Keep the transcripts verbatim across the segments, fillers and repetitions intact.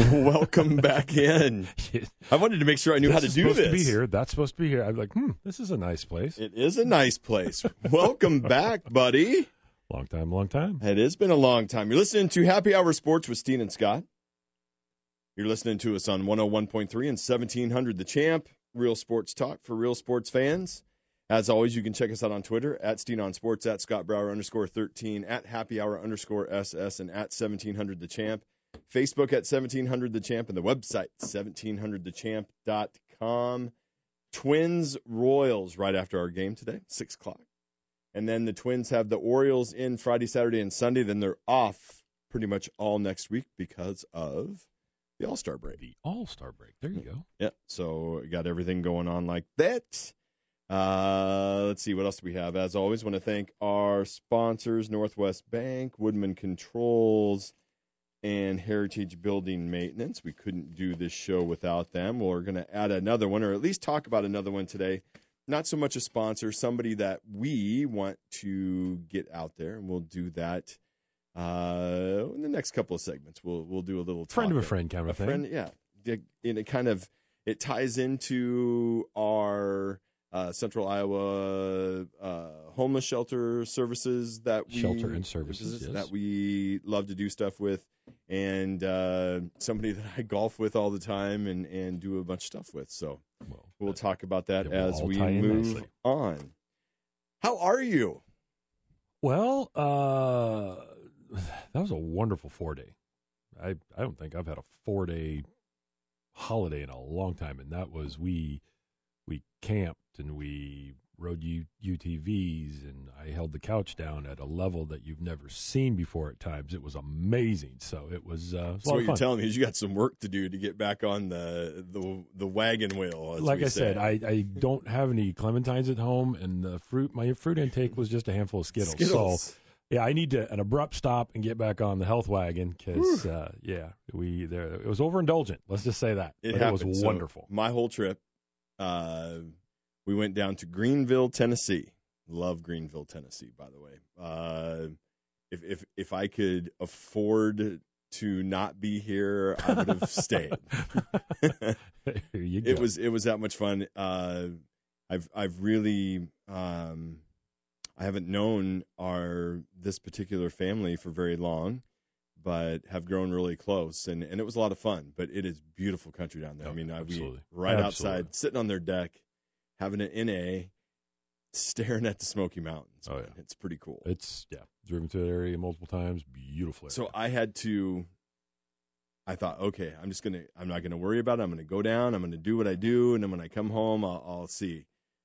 Welcome back in. I wanted to make sure I knew this how to is do supposed this. To be here. That's supposed to be here. I'm like, hmm, this is a nice place. It is a nice place. Welcome back, buddy. Long time, long time. It has been a long time. You're listening to Happy Hour Sports with Steen and Scott. You're listening to us on one oh one point three and seventeen hundred The Champ. Real sports talk for real sports fans. As always, you can check us out on Twitter, at Steen on Sports, at Scott Brower underscore thirteen, at Happy Hour underscore S S, and at seventeen hundred The Champ. Facebook at seventeen hundred The Champ, and the website, seventeen hundred the champ dot com. Twins Royals right after our game today, six o'clock. And then the Twins have the Orioles in Friday, Saturday, and Sunday. Then they're off pretty much all next week because of the All-Star break. The All-Star break. There you go. Yeah, so we got everything going on like that. Uh, let's see, what else do we have? As always, want to thank our sponsors, Northwest Bank, Woodman Controls, and Heritage Building Maintenance. We couldn't do this show without them. We're going to add another one, or at least talk about another one today. Not so much a sponsor, somebody that we want to get out there, and we'll do that uh, in the next couple of segments. We'll we'll do a little friend of a there. friend kind of a thing. Friend, yeah, and it kind of it ties into our uh, Central Iowa uh, homeless shelter services that we shelter and services yes. that we love to do stuff with. And uh, somebody that I golf with all the time and, and do a bunch of stuff with. So well, we'll talk about that as we move on. How are you? Well, uh, that was a wonderful four-day. I, I don't think I've had a four-day holiday in a long time, and that was we we camped and we rode U- U T Vs, and I held the couch down at a level that you've never seen before at times. It was amazing. So it was, uh, it was so what you're telling me is you got some work to do to get back on the the, the wagon wheel, as like we I say. said, I, I don't have any clementines at home, and the fruit my fruit intake was just a handful of Skittles. Skittles. So yeah, I need to an abrupt stop and get back on the health wagon because uh, yeah, we there it was overindulgent. Let's just say that. It, it was wonderful. So my whole trip, uh, we went down to Greenville, Tennessee. Love Greenville, Tennessee, by the way. Uh, if if if I could afford to not be here, I would have stayed. There you go. It was it was that much fun. Uh, I've I've really um, I haven't known our this particular family for very long, but have grown really close, and, and it was a lot of fun. But it is beautiful country down there. Oh, I mean, I, we Absolutely. right outside, sitting on their deck, having an N A, staring at the Smoky Mountains. Oh, man. yeah. It's pretty cool. It's, yeah, driven to the area multiple times. Beautiful area. So I had to, I thought, okay, I'm just going to, I'm not going to worry about it. I'm going to go down. I'm going to do what I do. And then when I come home, I'll, I'll see.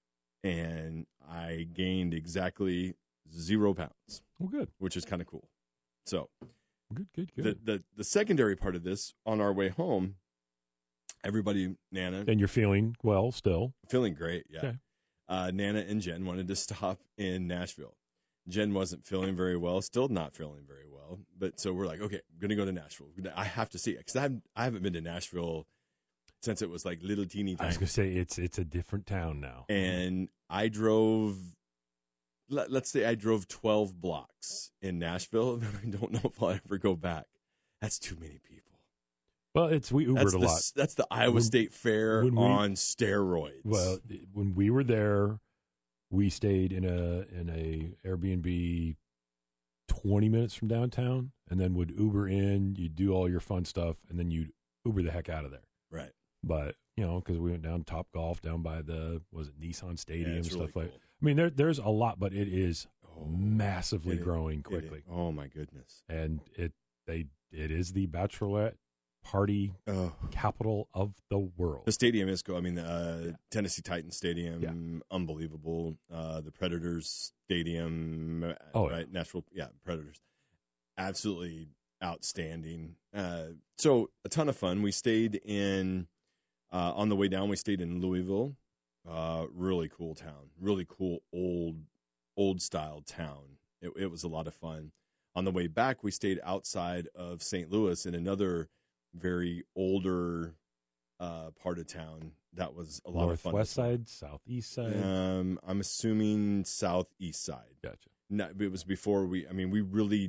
And I gained exactly zero pounds. Well, good. Which is kind of cool. So good, good, good. The, the, the secondary part of this, on our way home, everybody, Nana. And you're feeling well still? Feeling great, yeah. Okay. Uh, Nana and Jen wanted to stop in Nashville. Jen wasn't feeling very well, still not feeling very well. But so we're like, okay, I'm going to go to Nashville. I have to see it because I haven't, I haven't been to Nashville since it was like little teeny tiny. I was going to say, it's it's a different town now. And I drove, let, let's say I drove twelve blocks in Nashville. I don't know if I'll ever go back. That's too many people. Well, it's we Ubered that's a the, lot. That's the Iowa when, State Fair we, on steroids. Well, when we were there, we stayed in a in a Airbnb twenty minutes from downtown, and then would Uber in. You'd do all your fun stuff, and then you'd Uber the heck out of there. Right. But you know, because we went down Top Golf down by the was it Nissan Stadium yeah, stuff really like. Cool. I mean, there there's a lot, but it is oh, massively it growing is, quickly. It oh my goodness! And it they it is the bachelorette party oh. capital of the world. The stadium is cool. I mean, uh, yeah. Tennessee Titans Stadium, yeah. unbelievable. Uh, the Predators Stadium, oh, right? yeah. Nashville, yeah, Predators, absolutely outstanding. Uh, so a ton of fun. We stayed in uh, on the way down. We stayed in Louisville. Uh, really cool town. Really cool old old style town. It, it was a lot of fun. On the way back, we stayed outside of Saint Louis in another very older uh, part of town. That was a lot of fun. Northwest side, southeast side. Um, I'm assuming southeast side. Gotcha. No, it was before we. I mean, we really.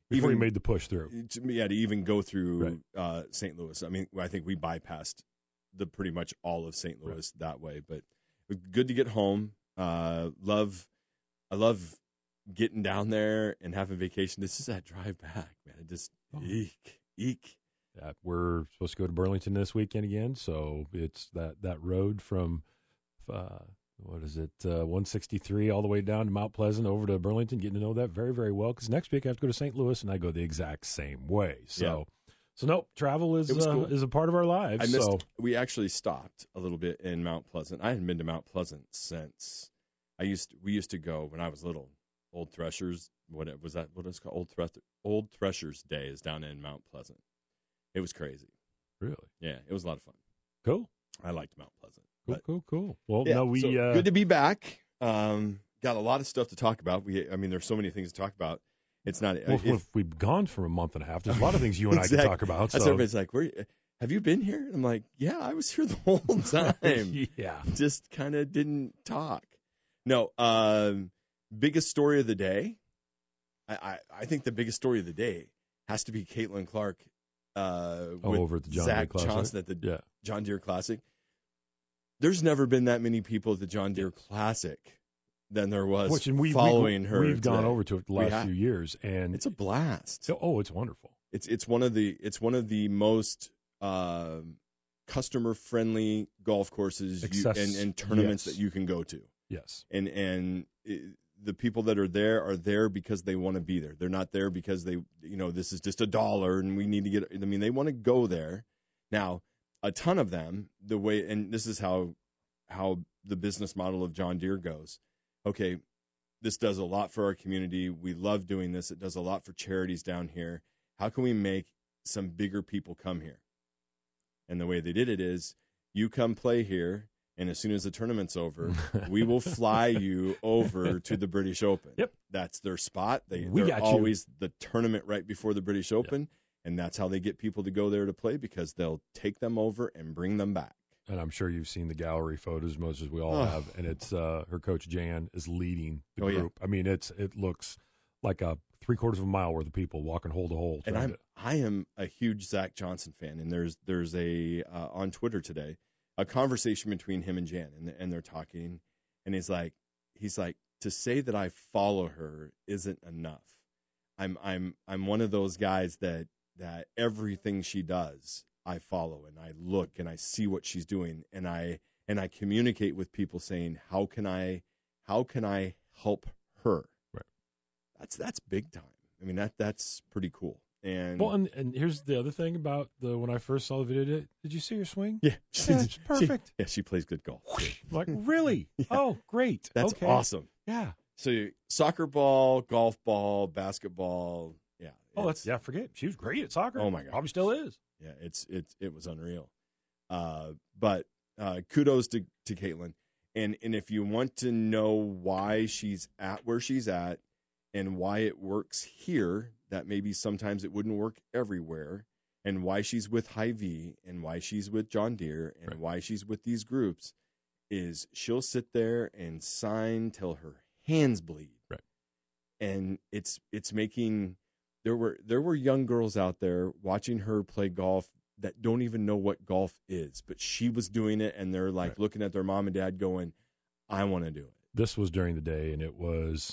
Before even, you made the push through. To, yeah, to even go through Right. uh, Saint Louis. I mean, I think we bypassed the pretty much all of Saint Louis right. that way. But good to get home. Uh, love, I love getting down there and having vacation. This is that drive back, man. It just oh. eek, eek. Yeah, we're supposed to go to Burlington this weekend again, so it's that, that road from uh, what is it, uh, one sixty-three all the way down to Mount Pleasant over to Burlington. Getting to know that very, very well because next week I have to go to Saint Louis and I go the exact same way. So, yeah. so nope, travel is uh, cool. is a part of our lives. I missed. So. We actually stopped a little bit in Mount Pleasant. I hadn't been to Mount Pleasant since I used. To, we used to go when I was little. Old Threshers. What was that? What is it called? Old Thresh, Old Threshers Day is down in Mount Pleasant. It was crazy. Really? Yeah, it was a lot of fun. Cool. I liked Mount Pleasant. Cool, but, cool, cool. Well, yeah, no, we so uh, good to be back. Um, got a lot of stuff to talk about. We, I mean, there's so many things to talk about. It's not. Well, if, if we've gone for a month and a half, there's a lot of things you and exactly. I can talk about. So. That's everybody's like, "Where have you been here?" And I'm like, "Yeah, I was here the whole time. yeah, just kind of didn't talk." No, um, biggest story of the day. I, I, I think the biggest story of the day has to be Caitlin Clark. Uh, oh, with over at the John Zach Deere Johnson at the yeah. John Deere Classic. There's never been that many people at the John Deere Classic than there was Which, and we, following we, her. We've today. gone over to it the last few years, and it's a blast. Oh, it's wonderful. It's it's one of the it's one of the most uh, customer friendly golf courses Access, you, and, and tournaments yes. that you can go to. Yes, and and. It, the people that are there are there because they want to be there. They're not there because they, you know, this is just a dollar and we need to get, I mean, they want to go there. Now, a ton of them, the way, and this is how, how the business model of John Deere goes. Okay, this does a lot for our community. We love doing this. It does a lot for charities down here. How can we make some bigger people come here? And the way they did it is you come play here. And as soon as the tournament's over, we will fly you over to the British Open. Yep. That's their spot. They, we they're got always you. the tournament right before the British Open. Yep. And that's how they get people to go there to play because they'll take them over and bring them back. And I'm sure you've seen the gallery photos, most as we all oh. have. And it's uh, her coach, Jan, is leading the oh, group. Yeah. I mean, it's it looks like a three quarters of a mile worth of people walking hole to hole. And I'm, to... I am a huge Zach Johnson fan. And there's, there's a, uh, on Twitter today, a conversation between him and Jan, and, and they're talking, and he's like, he's like, to say that I follow her isn't enough. I'm, I'm, I'm one of those guys that, that everything she does, I follow and I look and I see what she's doing, and I, and I communicate with people saying, how can I, how can I help her? Right. That's, that's big time. I mean, that, that's pretty cool. And well, and, and here's the other thing about the when I first saw the video. Did, did you see her swing? Yeah, yeah it's perfect. She, yeah, she plays good golf. Like really? Yeah. Oh, great. That's okay. awesome. Yeah. So soccer ball, golf ball, basketball. Yeah. Oh, that's yeah. Forget she was great at soccer. Oh my god, probably still is. Yeah, it's it's it was unreal. Uh, but uh, kudos to to Caitlin. And and if you want to know why she's at where she's at and why it works here, that maybe sometimes it wouldn't work everywhere, and why she's with Hy-Vee and why she's with John Deere and right. why she's with these groups is she'll sit there and sign till her hands bleed. Right. And it's it's making there were there were young girls out there watching her play golf that don't even know what golf is, but she was doing it and they're like right. looking at their mom and dad going, I want to do it. This was during the day and it was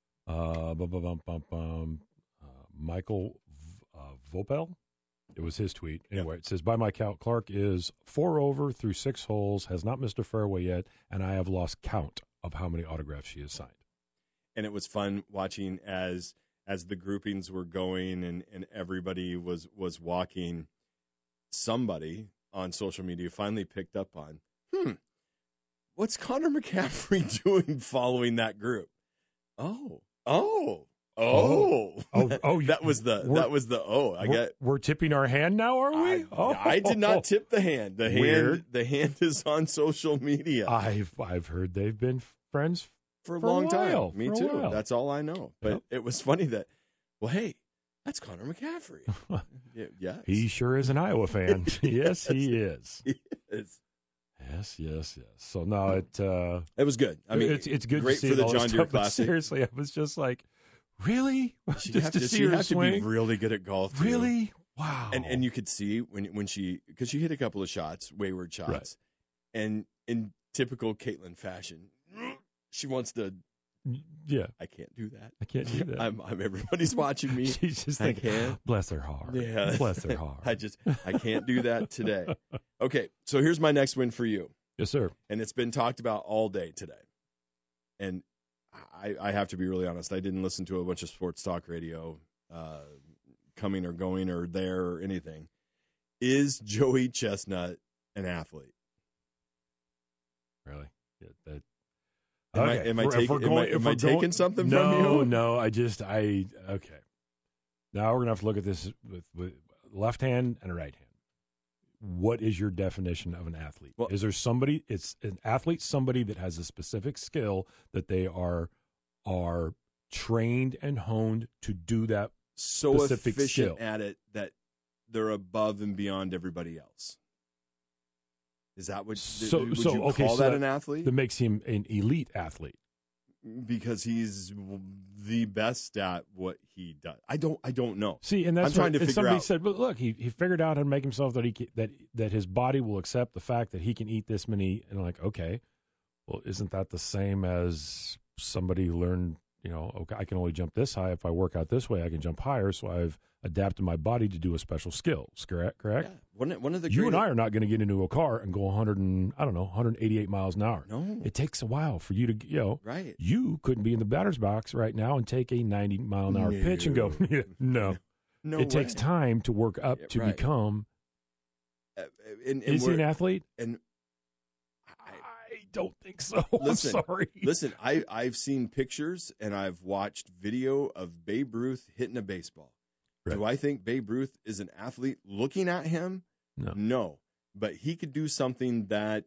uh bum, bum, bum, bum, bum. Michael uh, Vopel. It was his tweet. Anyway, yep. It says, by my count, Clark is four over through six holes, has not missed a fairway yet, and I have lost count of how many autographs she has signed. And it was fun watching as as the groupings were going and, and everybody was, was walking. Somebody on social media finally picked up on, hmm, what's Connor McCaffrey doing following that group? Oh, oh. Oh, oh, oh! that was the that was the oh. I we're, get. We're tipping our hand now, are we? I, oh, I did not tip the hand. The Weird. hand, the hand is on social media. I've I've heard they've been friends for a for long a while, time. Me for too. While. That's all I know. But yep. It was funny that, well, hey, that's Connor McCaffrey. yeah, yes. He sure is an Iowa fan. yes, he is. He is. Yes, yes, yes. So no, it uh, it was good. I mean, it's it's good great to see for the all John this Deere stuff, but Classic. seriously, I was just like, Really? She'd Just have to to, see she'd her have swing? to be really good at golf. Too. Really? Wow. And and you could see when when she because she hit a couple of shots, wayward shots, Right. and in typical Caitlin fashion, she wants to. Yeah. I can't do that. I can't do that. I'm, I'm everybody's watching me. She's just I like, can't. bless her heart. Yeah. Bless her heart. I just I can't do that today. Okay, so here's my next win for you, Yes, sir. and it's been talked about all day today. And I, I have to be really honest. I didn't listen to a bunch of sports talk radio, uh, coming or going or there or anything. Is Joey Chestnut an athlete? Really? Yeah, that, Am I, okay. am I, If take, we're am going- I, if am we're I taking going- something no, from you? No, I just, I, okay. Now we're going to have to look at this with, with left hand and a right hand. What is your definition of an athlete? Well- is there somebody, it's an athlete, somebody that has a specific skill that they are, are trained and honed to do that So specific efficient skill. at it that they're above and beyond everybody else. Is that what So- would so, you okay, call so that that- an athlete? that makes him an elite athlete. Because he's the best at what he does. I don't. I don't know. See, and that's I'm trying what, to and figure somebody out- said, "But look, he he figured out how to make himself that he can, that that his body will accept the fact that he can eat this many." And I'm like, okay, well, isn't that the same as somebody who learned? You know, okay, I can only jump this high. If I work out this way, I can jump higher. So I've adapted my body to do a special skill. Correct? Correct. Yeah. One, one of the You and great- I are not going to get into a car and go one hundred and I don't know, one hundred eighty-eight miles an hour. No. It takes a while for you to, you know, Right. you couldn't be in the batter's box right now and take a ninety mile an hour No. pitch and go, no. No. It takes way. time to work up Yeah, to right. become. Uh, and, and Is he an we're- athlete? And I don't think so. Listen, I'm sorry. listen, I I've seen pictures and I've watched video of Babe Ruth hitting a baseball. Right. Do I think Babe Ruth is an athlete? Looking at him, No. no. But he could do something that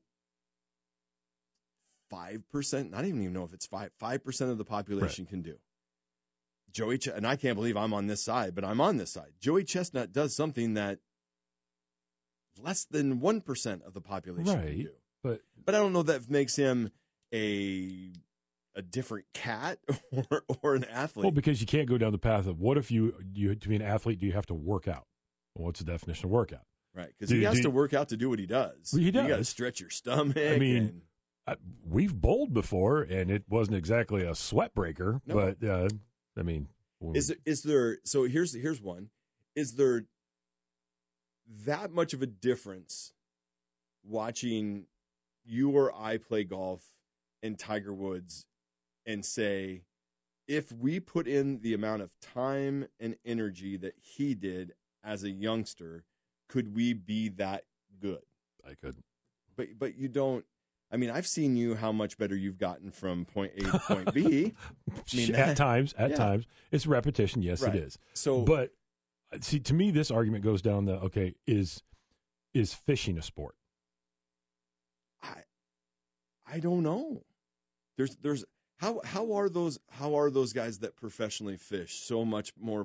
five percent, I don't even know if it's five, five percent of the population can do. Joey, Ch- and I can't believe I'm on this side, but I'm on this side. Joey Chestnut does something that less than one percent of the population can Right. do. But But I don't know if that makes him a a different cat or, or an athlete. well, because you can't go down the path of what if you you to be an athlete, do you have to work out? Well, what's the definition of workout? right, because do- he has do- to work out to do what he does. Well, he You got to does. stretch your stomach. I mean, and, I, we've bowled before, and it wasn't exactly a sweat breaker. No. But uh, I mean, when is there, is there? So here's here's one. Is there that much of a difference watching you or I play golf and Tiger Woods, and say, if we put in the amount of time and energy that he did as a youngster, could we be that good? I could. But but you don't. I mean, I've seen you how much better you've gotten from point A to point B. I mean, at times, at yeah. times, it's repetition. Yes, Right. it is. So, But uh, see, to me, this argument goes down the okay: is is fishing a sport? I I don't know. There's there's how how are those how are those guys that professionally fish so much more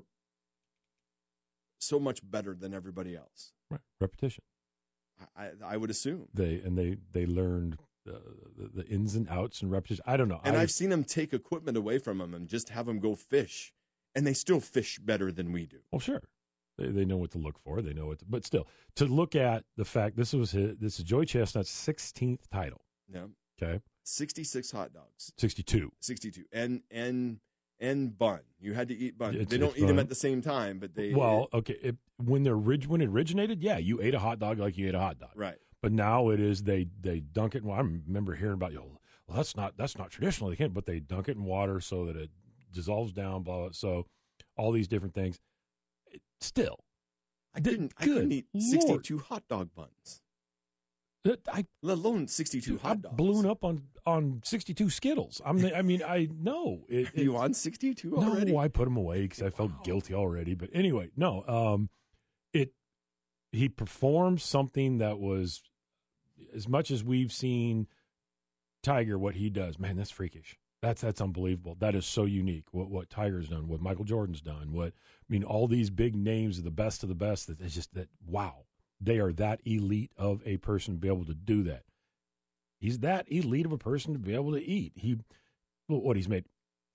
so much better than everybody else? Right. Repetition. I I, I would assume. They and they they learned uh, the, the ins and outs and repetition. I don't know. And I, I've seen them take equipment away from them and just have them go fish, and they still fish better than we do. well, sure. They they know what to look for. They know what, to, but still, to look at the fact this was his, this is Joey Chestnut's sixteenth title. Yeah, Okay, sixty-six hot dogs, sixty-two. sixty-two, and and and bun. You had to eat bun. It's- they don't it's eat them bun. at the same time, but they Well, okay. It, when they're orig- when it originated, yeah, you ate a hot dog like you ate a hot dog. right. But now it is they they dunk it. Well, I remember hearing about you. Know, well, that's not that's not traditional. They can't, but they dunk it in water so that it dissolves down. Blah. blah. So all these different things. It, still, I Good- couldn't. I good couldn't eat Lord. sixty-two hot dog buns, it, I let alone sixty-two I hot dogs. balloon up on on sixty-two Skittles. I'm. I mean, I know it. Are you it- on sixty-two No, already? I put them away because I felt Wow. guilty already. But anyway, no. Um, it he performed something that was as much as we've seen Tiger. What he does, man, that's freakish. That's that's unbelievable. That is so unique. What what Tiger's done, what Michael Jordan's done, what I mean, all these big names are the best of the best. That it's just that wow, they are that elite of a person to be able to do that. He's that elite of a person to be able to eat. He, well, what he's made,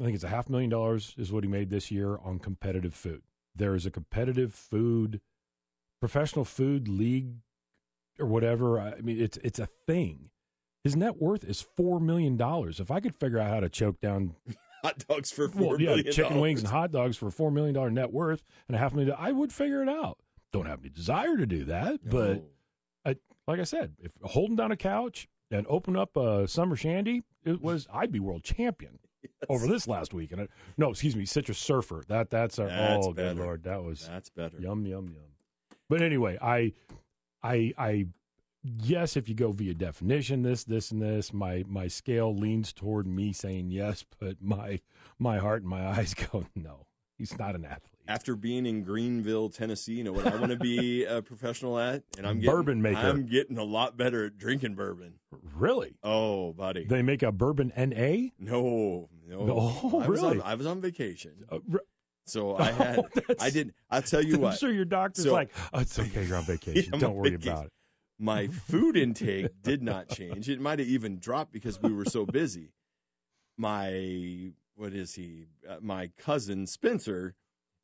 I think it's a half million dollars is what he made this year on competitive food. There is a competitive food, professional food league or whatever. I mean, it's it's a thing. His net worth is four million dollars. If I could figure out how to choke down hot dogs for four well, yeah, million chicken dollars. wings and hot dogs for a four million dollars net worth and a half million dollars, I would figure it out. Don't have any desire to do that, No. but I, like I said, if holding down a couch and open up a summer shandy, it was I'd be world champion yes. over this last week. And I, no, excuse me, Citrus Surfer. That that's our that's oh better. good lord, that was that's better. Yum yum yum. But anyway, I, I, I, yes, if you go via definition, this, this, and this, my my scale leans toward me saying yes, but my my heart and my eyes go no. He's not an athlete. After being in Greenville, Tennessee, you know what I want to be a professional at? And I'm getting, bourbon maker. I'm getting a lot better at drinking bourbon. Really? Oh, buddy. They make a bourbon N A? No, no. Oh, I was really? On, I was on vacation. Uh, r- so I had, oh, I didn't, I'll tell you I'm what. sure your doctor's so, like, oh, it's okay, you're on vacation. Yeah, Don't worry vacation. about it. My food intake did not change. It might have even dropped because we were so busy. My, what is he? Uh, my cousin, Spencer,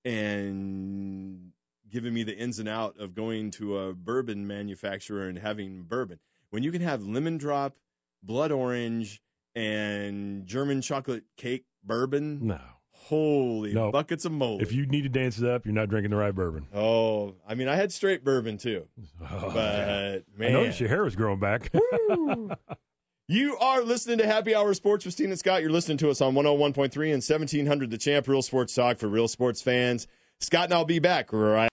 and giving me the ins and out of going to a bourbon manufacturer and having bourbon. When you can have lemon drop, blood orange, and German chocolate cake bourbon, No. holy No. buckets of moly. If you need to dance it up, you're not drinking the right bourbon. Oh, I mean, I had straight bourbon too. Oh, but, man. I noticed your hair was growing back. You are listening to Happy Hour Sports with Steve and Scott. You're listening to us on one oh one point three and seventeen hundred The Champ, real sports talk for real sports fans. Scott and I'll be back right.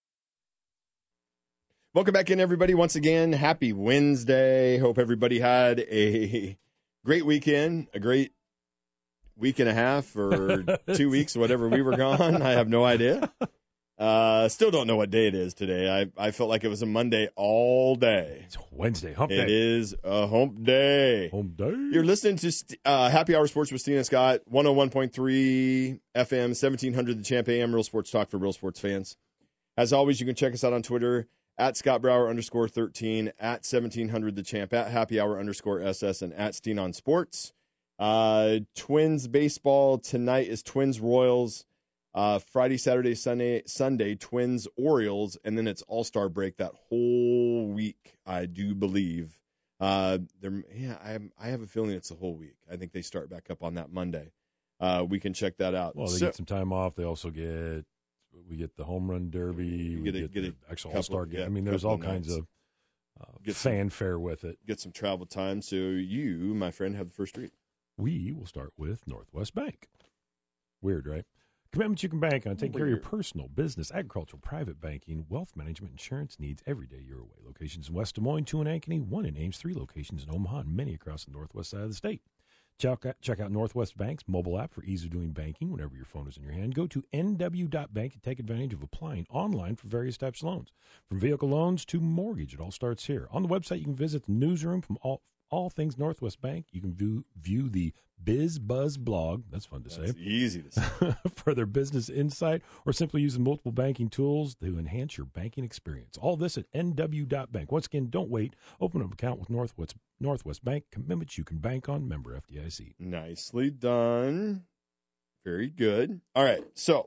Welcome back in, everybody. Once again, happy Wednesday. Hope everybody had a great weekend, a great week and a half or two weeks, whatever we were gone. I have no idea. Uh, still don't know what day it is today. I, I felt like it was a Monday all day. It's Wednesday, hump day. It is a hump day. Hump day. You're listening to uh, Happy Hour Sports with Steve and Scott, one oh one point three F M, seventeen hundred The Champ A M, real sports talk for real sports fans. As always, you can check us out on Twitter, at Scott Brower underscore thirteen, at seventeen hundred The Champ, at Happy Hour underscore S S, and at Steen on Sports. Uh, Twins baseball tonight is Twins Royals. Uh, Friday, Saturday, Sunday, Sunday, Twins, Orioles, and then it's All-Star break that whole week, I do believe. Uh, there, yeah, I, I have a feeling it's the whole week. I think they start back up on that Monday. Uh, we can check that out. Well, they So- get some time off. They also get, we get the home run derby. We get a- get, get a the actual couple- All-Star game. yeah, I mean, there's couple all of kinds nights. of uh, Get some- fanfare with it. Get some travel time. So you, my friend, have the first read. We will start with Northwest Bank. Weird, right? Commitments you can bank on. Take care of your personal, business, agricultural, private banking, wealth management, insurance needs every day your way. Locations in West Des Moines, two in Ankeny, one in Ames, three locations in Omaha, and many across the northwest side of the state. Check out, check out Northwest Bank's mobile app for ease of doing banking whenever your phone is in your hand. Go to N W dot bank and take advantage of applying online for various types of loans. From vehicle loans to mortgage, it all starts here. On the website, you can visit the newsroom from all all things Northwest Bank. You can view, view the Biz Buzz blog. That's fun to That's say. easy to say. For their business insight, or simply using multiple banking tools to enhance your banking experience. All this at N W dot bank. Once again, don't wait. Open an account with Northwest Northwest Bank. Commitments you can bank on. Member F D I C. Nicely done. Very good. All right, so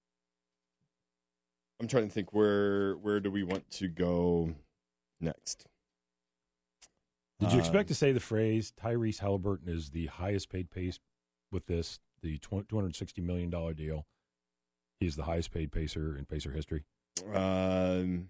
I'm trying to think where where do we want to go next? Did you Um, expect to say the phrase Tyrese Halliburton is the highest paid pace with this, the two hundred sixty million dollars deal? He's the highest paid pacer in Pacer history. Um,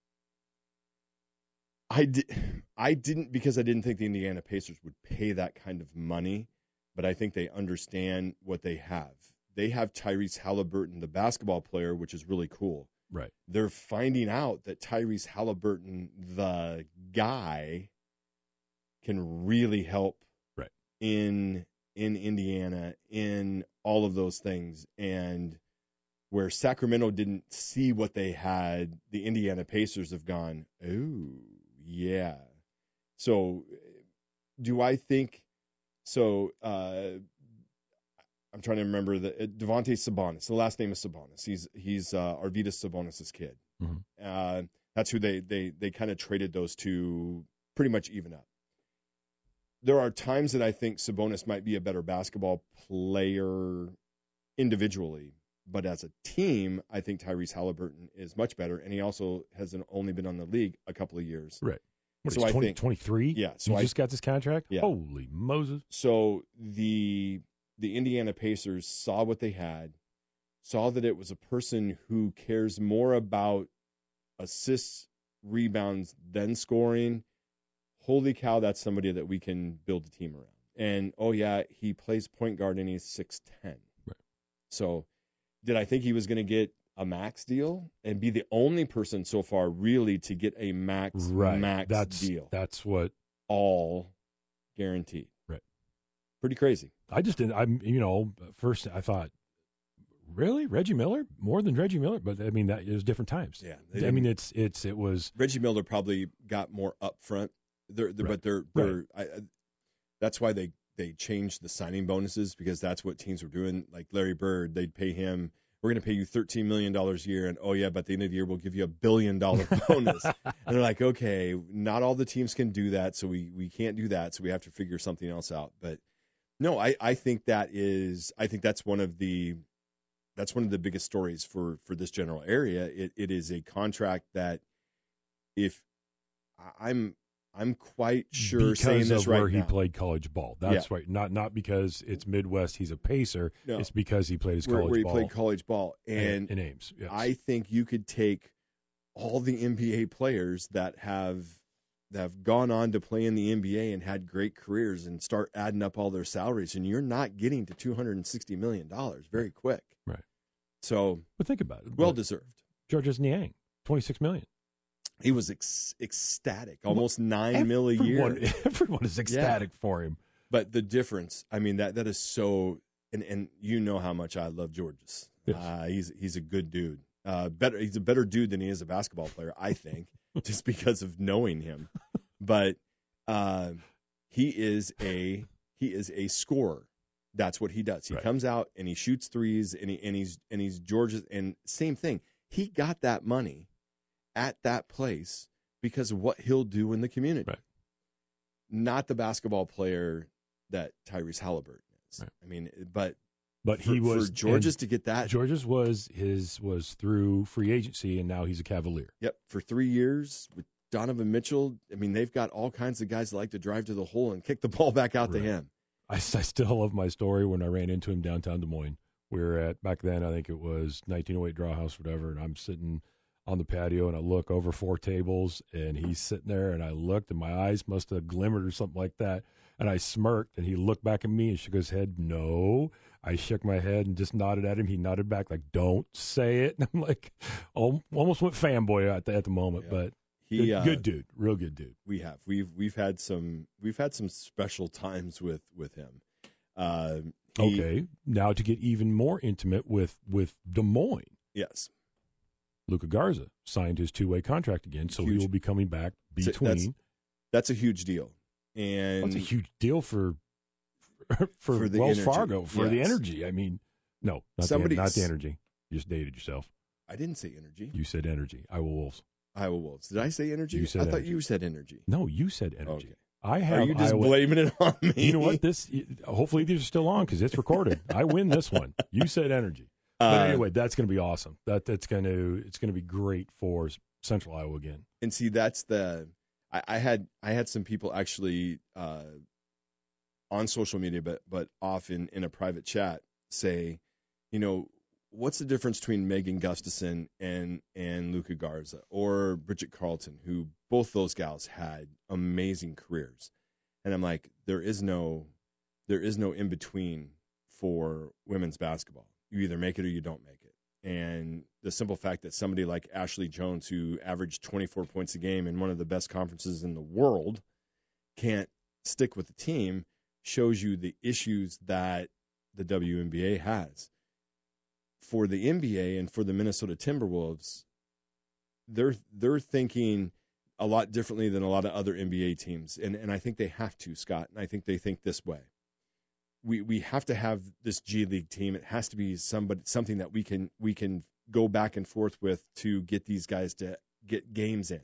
I did. I didn't because I didn't think the Indiana Pacers would pay that kind of money, but I think they understand what they have. They have Tyrese Halliburton, the basketball player, which is really cool. Right. They're finding out that Tyrese Halliburton, the guy, can really help right. in in Indiana in all of those things. And where Sacramento didn't see what they had, the Indiana Pacers have gone, oh, yeah. So do I think so? Uh, I'm trying to remember the uh, Devontae Sabonis. The last name is Sabonis. He's he's uh, Arvydas Sabonis' kid. Mm-hmm. Uh, that's who they they they kind of traded those two pretty much even up. There are times that I think Sabonis might be a better basketball player individually. But as a team, I think Tyrese Halliburton is much better, and he also has an, only been on the league a couple of years. Right. What So is I twenty, think- twenty-three? Yeah, so he I- just got this contract? Yeah. Holy Moses. So the the Indiana Pacers saw what they had, saw that it was a person who cares more about assists, rebounds than scoring. Holy cow, that's somebody that we can build a team around. And, oh, yeah, he plays point guard and he's six ten. Right. So did I think he was going to get a max deal and be the only person so far really to get a max, Right. max that's, deal? That's what. All guaranteed. Right. Pretty crazy. I just didn't, I'm, you know, first I thought, really? Reggie Miller? More than Reggie Miller? But, I mean, that is different times. Yeah. I mean, it's, it's, it was. Reggie Miller probably got more upfront. They're, they're, Right. But they're, they're I, I, that's why they, they changed the signing bonuses, because that's what teams were doing. Like Larry Bird, they'd pay him, we're going to pay you thirteen million dollars a year, and oh, yeah, but at the end of the year, we'll give you a billion dollar bonus. And they're like, okay, not all the teams can do that, so we, we can't do that, so we have to figure something else out. But no, I, I think that is, I think that's one of the, that's one of the biggest stories for, for this general area. It, it is a contract that if I'm, I'm quite sure because saying this of right where he now. played college ball. That's right. Not not because it's Midwest, he's a Pacer. No. It's because he played his where, college where he ball played college ball. And in Ames. Yes. I think you could take all the N B A players that have that have gone on to play in the N B A and had great careers and start adding up all their salaries, and you're not getting to two hundred sixty million dollars very quick. Right. So, but think about it. well But deserved. Georges Niang, twenty-six million dollars. He was ec- ecstatic, almost nine everyone, mil a year. Everyone is ecstatic yeah. for him. But the difference, I mean, that that is so, and, and you know how much I love Georges. Yes. Uh, he's he's a good dude. Uh, better, he's a better dude than he is a basketball player, I think, just because of knowing him. But uh, he is a he is a scorer. That's what he does. He right. comes out and he shoots threes, and he and he's and he's Georges. And same thing, he got that money at that place because of what he'll do in the community. Right. Not the basketball player that Tyrese Halliburton is. Right. I mean, but but for, he was for Georges to get that. Georges was his was through free agency, and now he's a Cavalier. Yep, for three years with Donovan Mitchell. I mean, they've got all kinds of guys that like to drive to the hole and kick the ball back out right. to him. I, I still love my story when I ran into him downtown Des Moines. We were at back then, I think it was nineteen oh eight Draw House, whatever, and I'm sitting on the patio, and I look over four tables, and he's sitting there, and I looked, and my eyes must have glimmered or something like that, and I smirked, and he looked back at me and shook his head, no. I shook my head and just nodded at him. He nodded back like, don't say it. And I'm like, oh, almost went fanboy at the, at the moment, yeah. but he, good, uh, good dude, real good dude. We have. We've we've had some we've had some special times with, with him. Uh, he, okay, now to get even more intimate with, with Des Moines. Yes. Luka Garza signed his two-way contract again, so huge. He will be coming back between. That's, that's a huge deal, and that's a huge deal for for, for Wells energy. Fargo for yes. the energy. I mean, no, not the, not the energy. You just dated yourself. I didn't say energy. You said energy. Iowa Wolves. Iowa Wolves. Did I say energy? You said I energy. thought you said energy. No, you said energy. Okay. I have. Are you just Iowa, blaming it on me? You know what? This. Hopefully, these are still on because it's recorded. I win this one. You said energy. But uh, anyway, that's going to be awesome. That that's going to it's going to be great for Central Iowa again. And see, that's the I, I had I had some people actually uh, on social media, but but often in a private chat say, you know, what's the difference between Megan Gustafson and and Luka Garza or Bridget Carlton, who both those gals had amazing careers, and I'm like, there is no there is no in between for women's basketball. You either make it or you don't make it. And the simple fact that somebody like Ashley Jones, who averaged twenty-four points a game in one of the best conferences in the world, can't stick with the team shows you the issues that the W N B A has. For the N B A and for the Minnesota Timberwolves, they're they're thinking a lot differently than a lot of other N B A teams. And, and I think they have to, Scott, and I think they think this way. We we have to have this G League team. It has to be somebody something that we can we can go back and forth with to get these guys to get games in.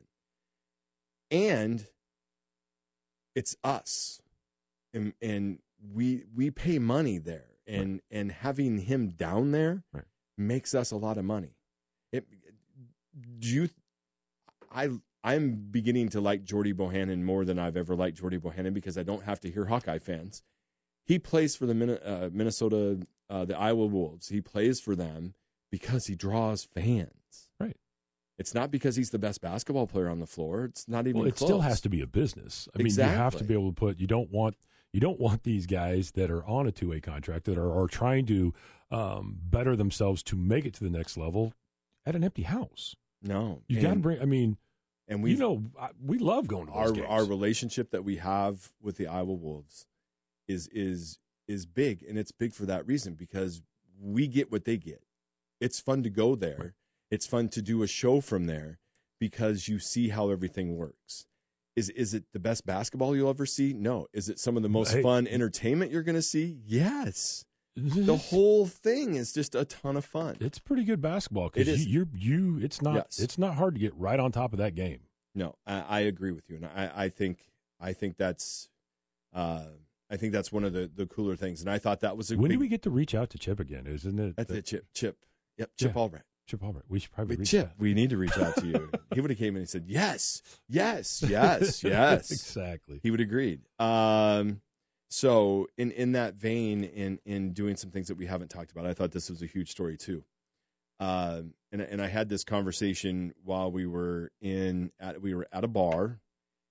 And it's us. And and we we pay money there. and Right. and having him down there Right. makes us a lot of money. It, do you? I I'm beginning to like Jordy Bohannon more than I've ever liked Jordy Bohannon because I don't have to hear Hawkeye fans. He plays for the Min- uh, Minnesota, uh, the Iowa Wolves. He plays for them because he draws fans. Right. It's not because he's the best basketball player on the floor. It's not even Well, it close. still has to be a business. I mean, Exactly. you have to be able to put. You don't want you don't want these guys that are on a two way contract that are, are trying to um, better themselves to make it to the next level at an empty house. No, You got to bring. I mean, and we you know, I- we love going to those our games. our relationship that we have with the Iowa Wolves is is is big, and it's big for that reason because we get what they get. It's fun to go there. Right. It's fun to do a show from there because you see how everything works. Is is it the best basketball you'll ever see? No. Is it some of the most Hey. fun entertainment you're going to see? Yes. The whole thing is just a ton of fun. It's pretty good basketball It because is. you, you you it's not Yes. it's not hard to get right on top of that game. No, I, I agree with you, and I, I think I think that's uh, I think that's one of the, the cooler things. And I thought that was a When big, do we get to reach out to Chip again? Isn't it? that's the- it, Chip Chip Yep, Chip Yeah. Albright. Chip Albright. We should probably Wait, reach Chip, out. we need to reach out to you. He would have came in and said yes, yes, yes, yes. Exactly. He would have agreed. Um, so in, in that vein, in in doing some things that we haven't talked about, I thought this was a huge story too. Um, and and I had this conversation while we were in at we were at a bar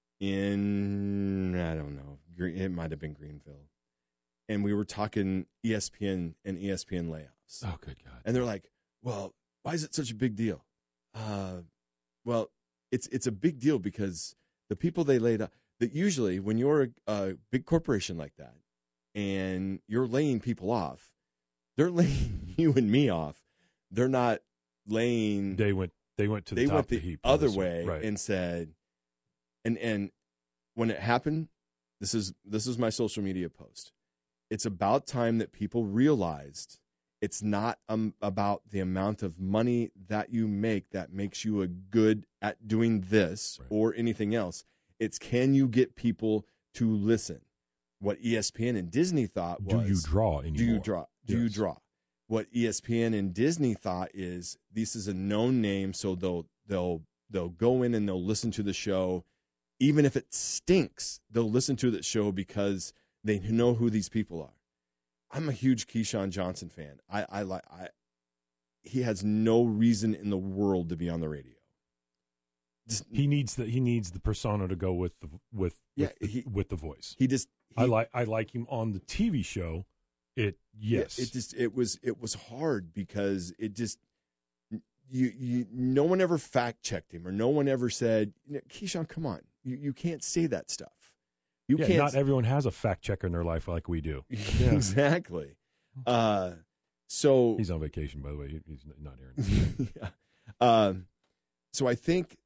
in I don't know, Green, it might have been Greenville, and we were talking E S P N and E S P N layoffs. Oh, good God. And they're like, "Well, why is it such a big deal?" Uh, well, it's it's a big deal because the people they laid up. That usually, when you're a, a big corporation like that, and you're laying people off, they're laying you and me off. They're not laying. They went. They went to the they top went of the the heap. other this one. way right? and said, and and when it happened, this is this is my social media post. It's about time that people realized it's not um, about the amount of money that you make that makes you a good at doing this Right. or anything else. It's can you get people to listen? What E S P N and Disney thought was, do you draw anymore? do you draw? Do you Yes. draw? What E S P N and Disney thought is this is a known name, so they'll they'll they'll go in and they'll listen to the show, even if it stinks. They'll listen to the show because they know who these people are. I'm a huge Keyshawn Johnson fan. I I like I. He has no reason in the world to be on the radio. Just, He needs the he needs the persona to go with the with Yeah, with, the, he- with the voice. he just he, I like I like him on the T V show. It yes. It, it just it was it was hard because it just you you no one ever fact checked him or no one ever said, Keyshawn, come on, you you can't say that stuff. You yeah, can't not everyone has a fact checker in their life like we do. Yeah. exactly. Uh, so He's on vacation, by the way. He- He's not here. yeah. Um, so I think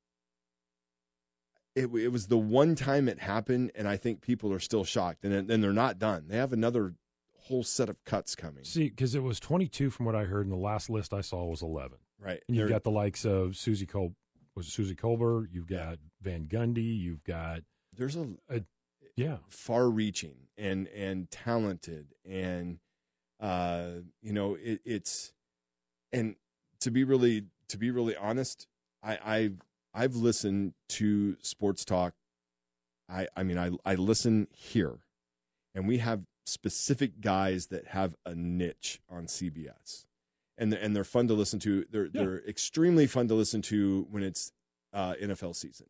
it it was the one time it happened, and I think people are still shocked, and then they're not done. They have another whole set of cuts coming. See, because it was twenty-two from what I heard, and the last list I saw was eleven. Right. And you've They're- got the likes of Susie Col was it Susie Colbert. You've got Yeah. Van Gundy. You've got there's a yeah. far-reaching and and talented, and uh, you know it, it's and to be really to be really honest, I I've I've listened to sports talk. I I mean I I listen here, and we have specific guys that have a niche on C B S, and they're, and they're fun to listen to. They're Yeah. they're extremely fun to listen to when it's uh, N F L season.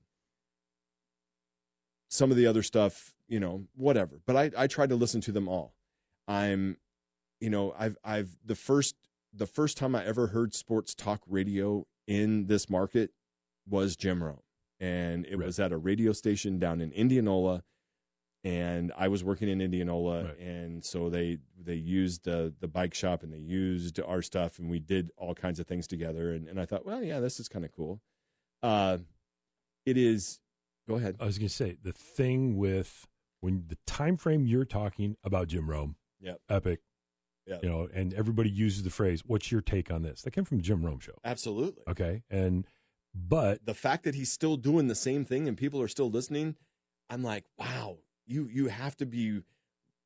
Some of the other stuff, you know, whatever. But I, I try to listen to them all. I'm, you know, I've, I've the first, the first time I ever heard sports talk radio in this market was Jim Rome, and it Right. was at a radio station down in Indianola, and I was working in Indianola, Right. and so they they used the the bike shop and they used our stuff, and we did all kinds of things together, and, and I thought, well, yeah, this is kind of cool. Uh, it is. Go ahead. I was going to say the thing with when the time frame you're talking about Jim Rome, Yep. epic, Yep. you know, and everybody uses the phrase, "What's your take on this?" That came from the Jim Rome show. Absolutely. Okay, and but The fact that he's still doing the same thing and people are still listening, I'm like, wow, you you have to be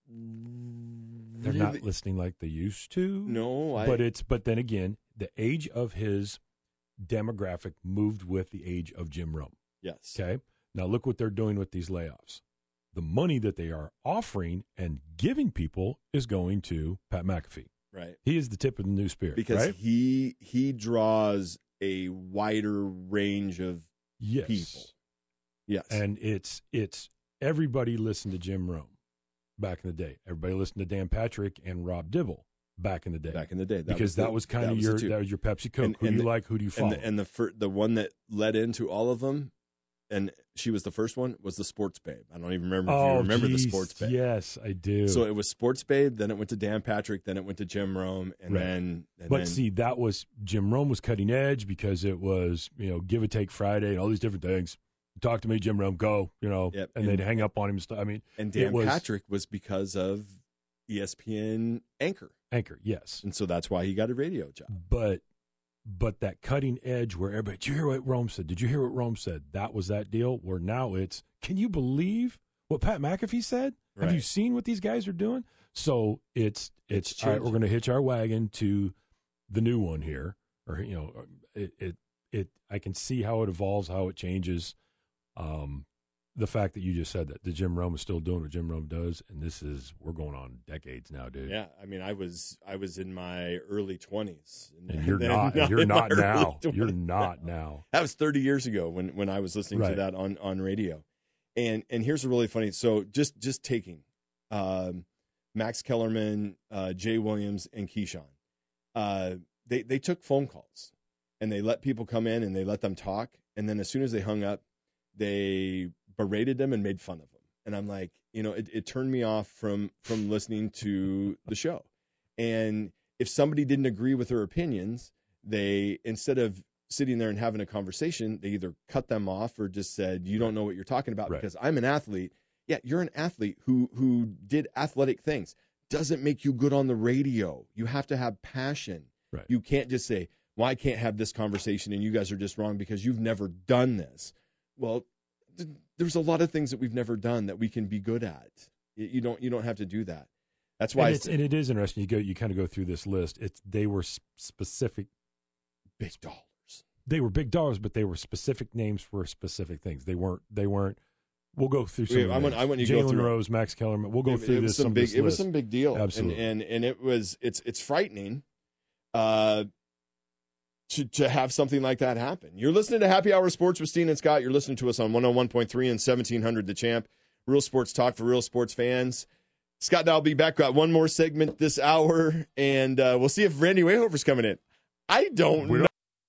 They're really, not listening like they used to. No, I, but it's but then again, the age of his demographic moved with the age of Jim Rome. yes. Okay. Now look what they're doing with these layoffs. The money that they are offering and giving people is going to Pat McAfee. Right. He is the tip of the new spear. Because right? he he draws a wider range of yes. people. Yes. And it's it's everybody listened to Jim Rome back in the day. Everybody listened to Dan Patrick and Rob Dibble back in the day. Back in the day. That because was the, that was kind that of was your the that was your Pepsi Coke. And- who and do you the- like? Who do you follow? And the, and the fir- the one that led into all of them, and she was the first one, was the Sports Babe. I don't even remember if oh, you remember geez, the Sports Babe. Yes, I do. So it was Sports Babe, then it went to Dan Patrick, then it went to Jim Rome, and Right. then. And but then, see, that was Jim Rome was cutting edge because it was, you know, give and take Friday and all these different things. Talk to me, Jim Rome, go, you know, Yep. and, And- they'd hang up on him and stuff. I mean, and it Dan was- Patrick was because of E S P N anchor, Anchor, yes. and so that's why he got a radio job. But but that cutting edge where everybody, did you hear what Rome said? Did you hear what Rome said? That was that deal where now it's, can you believe what Pat McAfee said? Have you Right. seen what these guys are doing? So it's, it's, It's all right, we're changing. going to hitch our wagon to the new one here. Or, you know, it, it, it, I can see how it evolves, how it changes. Um, the fact that you just said that the Jim Rome is still doing what Jim Rome does. And this is, we're going on decades now, dude. Yeah, I mean, I was I was in my early twenties, And you're then- not, and you're in my not early now. You're twenties. not now. That was thirty years ago when, when I was listening to Right. that on, on radio. And and here's a really funny. So just just taking um, Max Kellerman, uh, Jay Williams, and Keyshawn. Uh, they they took phone calls and they let people come in and they let them talk. And then as soon as they hung up, they berated them and made fun of them. And I'm like, you know, it, it turned me off from from listening to the show. And if somebody didn't agree with their opinions, they, instead of sitting there and having a conversation, they either cut them off or just said, you don't know what you're talking about Right. because I'm an athlete. Yeah, you're an athlete who who did athletic things. Doesn't make you good on the radio. You have to have passion. Right. You can't just say, well, I can't have this conversation and you guys are just wrong because you've never done this. Well, th- there's a lot of things that we've never done that we can be good at. You, you don't you don't have to do that. That's why And, I it's, said and it is interesting. You go, you kind of go through this list. It's they were s- specific. big dollars. They were big dollars, but they were specific names for specific things. They weren't. They weren't. We'll go through some. Wait, of the I want- names. I want you to go Jalen through it. Rose, Max Kellerman. We'll go It- through it was this. some some big. of this It was list. some big deal. Absolutely. And, and and it was it's it's frightening. Uh, to to have something like that happen. You're listening to Happy Hour Sports with Steen and Scott. You're listening to us on one oh one point three and seventeen hundred The Champ. Real sports talk for real sports fans. Scott and I will be back. Got one more segment this hour, and uh, we'll see if Randy Wayhofer's coming in. I don't We know.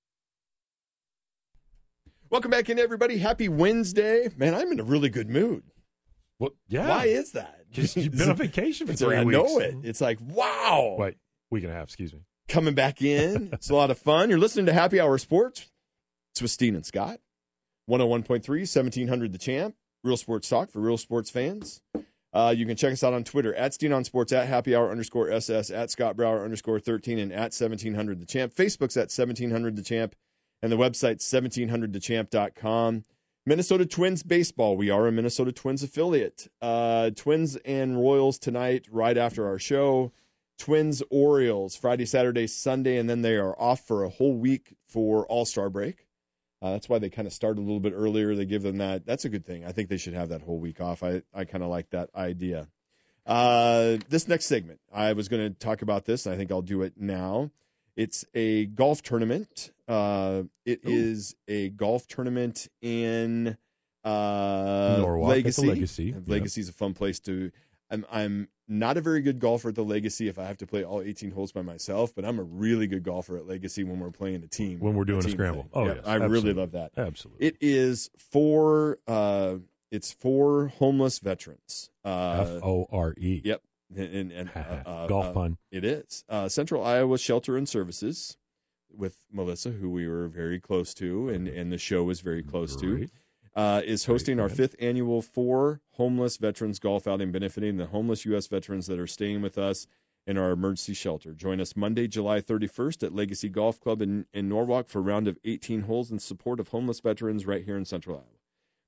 Welcome back in, everybody. Happy Wednesday. Man, I'm in a really good mood. Well, yeah. Why is that? Just you've been on vacation for It's three like, I weeks. know it. It's like, wow. Wait, week and a half. Excuse me. Coming back in. It's a lot of fun. You're listening to Happy Hour Sports. It's with Steen and Scott. one oh one point three, seventeen hundred The Champ. Real sports talk for real sports fans. Uh, you can check us out on Twitter, at Steen on Sports, at Happy Hour underscore S S, at Scott Brower underscore thirteen, and at seventeen hundred The Champ. Facebook's at seventeen hundred The Champ, and the website's seventeen hundred the champ dot com. Minnesota Twins baseball. We are a Minnesota Twins affiliate. Uh, Twins and Royals tonight, right after our show. Twins Orioles Friday, Saturday, Sunday, and then they are off for a whole week for All-Star break. Uh, that's why they kind of start a little bit earlier. They give them that. That's a good thing. I think they should have that whole week off. I, I kind of like that idea. Uh, this next segment, I was going to talk about this, and I think I'll do it now. It's a golf tournament. Uh, it Ooh. is a golf tournament in uh, Norwalk at the Legacy. Legacy. And Legacy is a fun place to. I'm I'm not a very good golfer at the Legacy if I have to play all eighteen holes by myself, but I'm a really good golfer at Legacy when we're playing a team. When we're doing a team scramble. thing. Oh, Yeah, yes, I really absolutely. love that. Absolutely. It is for uh, it's for homeless veterans. Uh, F O R E. Yep. And, and, and, uh, uh, Golf uh, pun. It is. Uh, Central Iowa Shelter and Services with Melissa, who we were very close to, and, and the show was very close to, Great. uh, is hosting our fan. fifth annual For Homeless Veterans Golf Outing, benefiting the homeless U S veterans that are staying with us in our emergency shelter. Join us Monday, July thirty-first at Legacy Golf Club in, in Norwalk for a round of eighteen holes in support of homeless veterans right here in Central Iowa.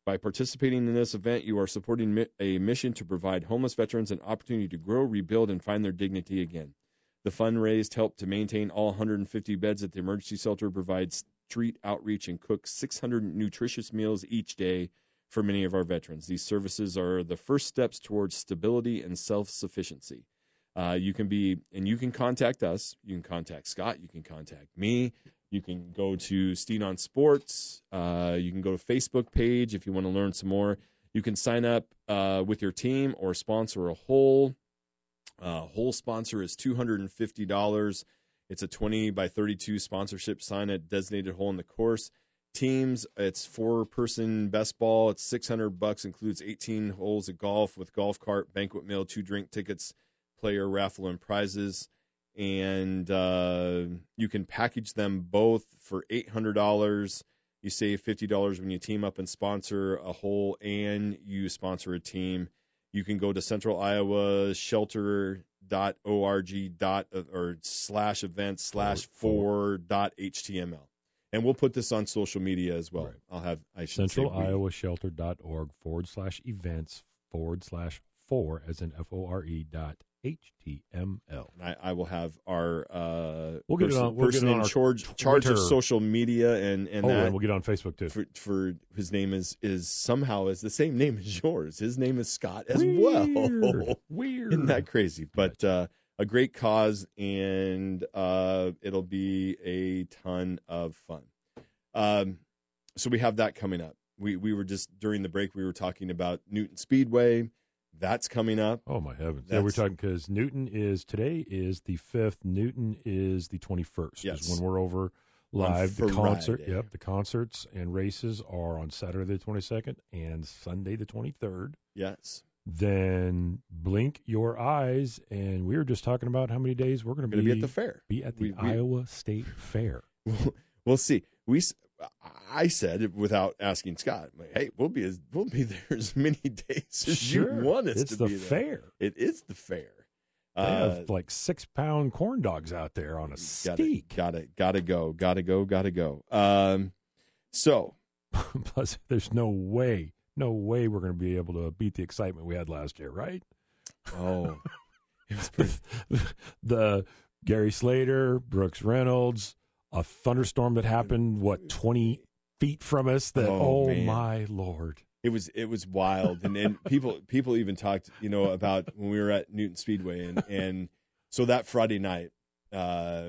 By participating in this event, you are supporting mi- a mission to provide homeless veterans an opportunity to grow, rebuild, and find their dignity again. The fund raised helped to maintain all one hundred fifty beds at the emergency shelter, provides street outreach, and cooks six hundred nutritious meals each day for many of our veterans. These services are the first steps towards stability and self-sufficiency. Uh, you can be, and you can contact us. You can contact Scott. You can contact me. You can go to Steen on Sports. Uh, you can go to Facebook page if you want to learn some more. You can sign up uh, with your team or sponsor a whole. Uh, whole sponsor is two hundred fifty dollars. It's a twenty by thirty-two sponsorship. Sign a designated hole in the course. Teams, it's four-person best ball. It's six hundred bucks, includes eighteen holes of golf with golf cart, banquet meal, two drink tickets, player raffle, and prizes. And uh, you can package them both for eight hundred dollars. You save fifty dollars when you team up and sponsor a hole and you sponsor a team. You can go to Central Iowa Shelter dot org dot or slash events slash four dot html. And we'll put this on social media as well. Right. I'll have I should Central say we. Iowa Shelter dot org forward slash events forward slash four as in F O R E dot H T M L. And I, I will have our uh, We'll get it person, on- we'll person get it on in our charge, charge of Twitter. social media and, and Oh, that. and we'll get on Facebook too. For, for his name is is somehow is the same name as yours. His name is Scott as Weird. well. Weird. Isn't that crazy? But uh, a great cause, and uh, it'll be a ton of fun. Um, so we have that coming up. We we were just during the break we were talking about Newton Speedway. That's coming up. Oh my heavens! Yeah, we're That's- talking because Newton is today is the fifth. Newton is the twenty first. Yes. Is when we're over live. The Friday. concert. Yep. The concerts and races are on Saturday the twenty second and Sunday the twenty third. Yes. Then blink your eyes, and we were just talking about how many days we're going to Going be to be at the fair. be at the We- we- Iowa State Fair. We'll see. We, s- I said without asking Scott, like, "Hey, we'll be as we'll be there as many days as Sure, you want us it's to the be there." fair. It is the fair. They Uh, have like six pound corn dogs out there on a gotta, steak. gotta, gotta go, gotta go, gotta go. Um, so Plus, there's no way, no way we're going to be able to beat the excitement we had last year, right? oh, it was pretty, The Gary Slater, Brooks Reynolds, a thunderstorm that happened, what, twenty feet from us? That, Oh, oh, man. my Lord. it was it was wild, and and people people even talked, you know, about when we were at Newton Speedway, and and so that Friday night, uh,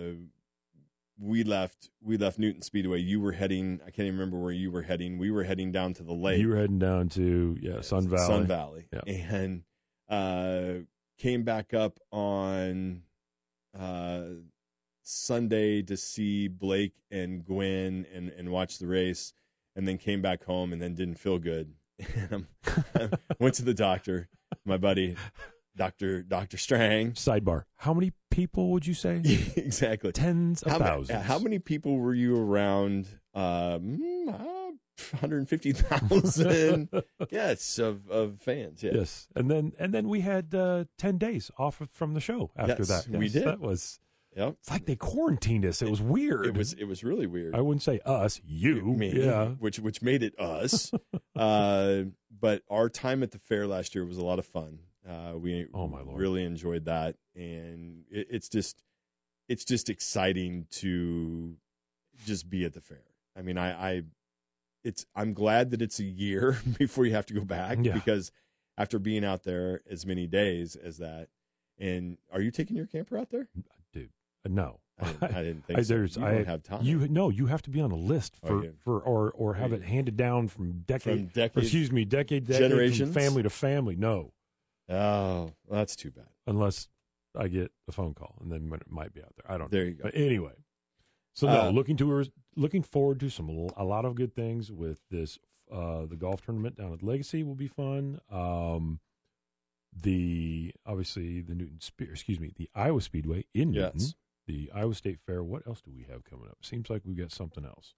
we left we left Newton Speedway. You were heading, I can't even remember where you were heading. We were heading down to the lake. You were heading down to, yeah, Sun Valley. Sun Valley, Yeah. and uh, came back up on uh, Sunday to see Blake and Gwen and, and watch the race, and then came back home and then didn't feel good. And I went to the doctor, my buddy, Doctor Doctor Strang. Sidebar. How many people would you say? Exactly. Tens of How, ma- thousands. how many people were you around? Um, uh, one hundred fifty thousand. Yes, of, of fans. Yes. Yes. And then and then we had uh, ten days off of, from the show after Yes, that. we Yes, did. That was, Yep. it's like they quarantined us. It was weird. It was it was really weird. I wouldn't say us, you. Me, Yeah. which which made it us. uh, but our time at the fair last year was a lot of fun. Uh, we Oh, my Lord. really enjoyed that, and it, it's just it's just exciting to just be at the fair. I mean, I, I it's I'm glad that it's a year before you have to go back, Yeah. because after being out there as many days as that, and are you taking your camper out there? Dude, no. I didn't, I didn't think I- so. there's- You I- don't have time. You no, you have to be on a list Oh, for, yeah. for or or have Yeah. it handed down from decade, From decades- or excuse me, decade, decade from generations? family to family. No, Oh, well, that's too bad. unless I get a phone call and then it might be out there. I don't. There know. you go. But anyway, so no, Uh, looking to looking forward to some a lot of good things with this. Uh, the golf tournament down at Legacy will be fun. Um, the obviously the Newton, Spe- excuse me, the Iowa Speedway in Newton, Yes. the Iowa State Fair. What else do we have coming up? Seems like we've got something else.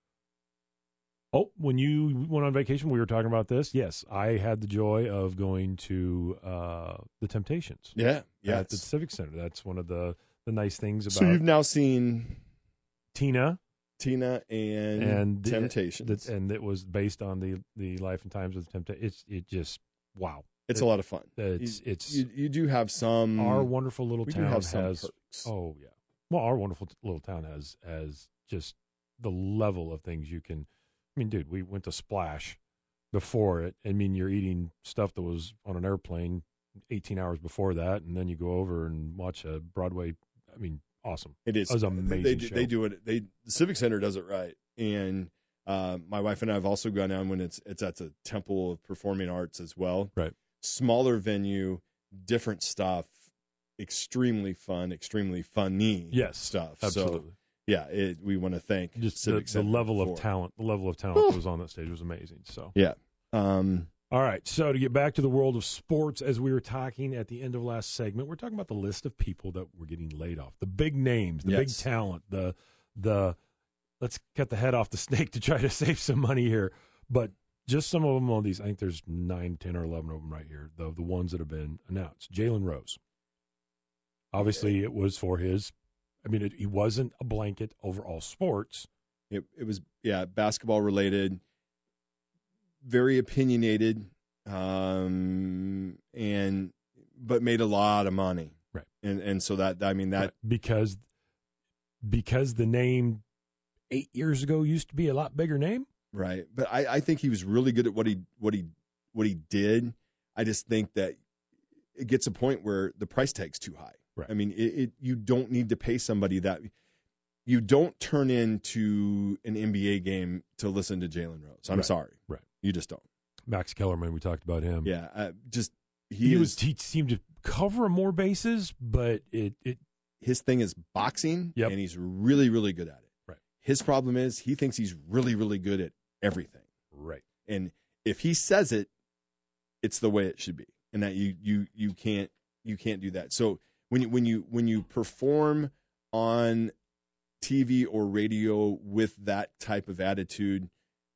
Oh, when you went on vacation, we were talking about this. Yes, I had the joy of going to uh, the Temptations Yeah, yeah. at the Civic Center. That's one of the, the nice things about So you've now seen Tina, Tina and, and the- Temptations. the- and it was based on the the life and times of the Temptations. It's it just wow. It's it, a lot of fun. It's you, it's you, you do have some. our wonderful little we town do have some has. perks. Oh yeah. Well, our wonderful t- little town has has just the level of things you can. I mean, dude, we went to Splash before it. I mean, you're eating stuff that was on an airplane eighteen hours before that, and then you go over and watch a Broadway. I mean, awesome. It is. It was an amazing They do, show. they do it. They the Civic Center does it right, and uh, my wife and I have also gone down when it's it's at the Temple of Performing Arts as well. Right. Smaller venue, different stuff, extremely fun, extremely funny. Yes, stuff. absolutely. So, yeah, it, we want to thank Just the, Civic the Center level for- of talent, the level of talent that was on that stage was amazing. So Yeah. Um, all right. So to get back to the world of sports, as we were talking at the end of last segment, we're talking about the list of people that were getting laid off, the big names, the big Yes. talent, the the let's cut the head off the snake to try to save some money here. But just some of them on these, I think there's nine, ten, or eleven of them right here. The the ones that have been announced. Jalen Rose. Obviously, it was for his. I mean, it, he wasn't a blanket over all sports. it, it was yeah basketball related, very opinionated, um, and but made a lot of money. Right. And and so that I mean that Right. because because the name eight years ago used to be a lot bigger name. right. But I, I think he was really good at what he what he what he did. I just think that it gets a point where the price tag's too high. Right. I mean, it, it you don't need to pay somebody that. You don't turn into an N B A game to listen to Jalen Rose. I'm Right. sorry. Right. You just don't. Max Kellerman, we talked about him. Yeah. Uh, just he, he is, was he seemed to cover more bases, but it it his thing is boxing, Yep. and he's really, really good at it. Right. His problem is he thinks he's really, really good at everything. right. And if he says it, it's the way it should be. And that you you you can't you can't do that. So when you when you when you perform on T V or radio with that type of attitude,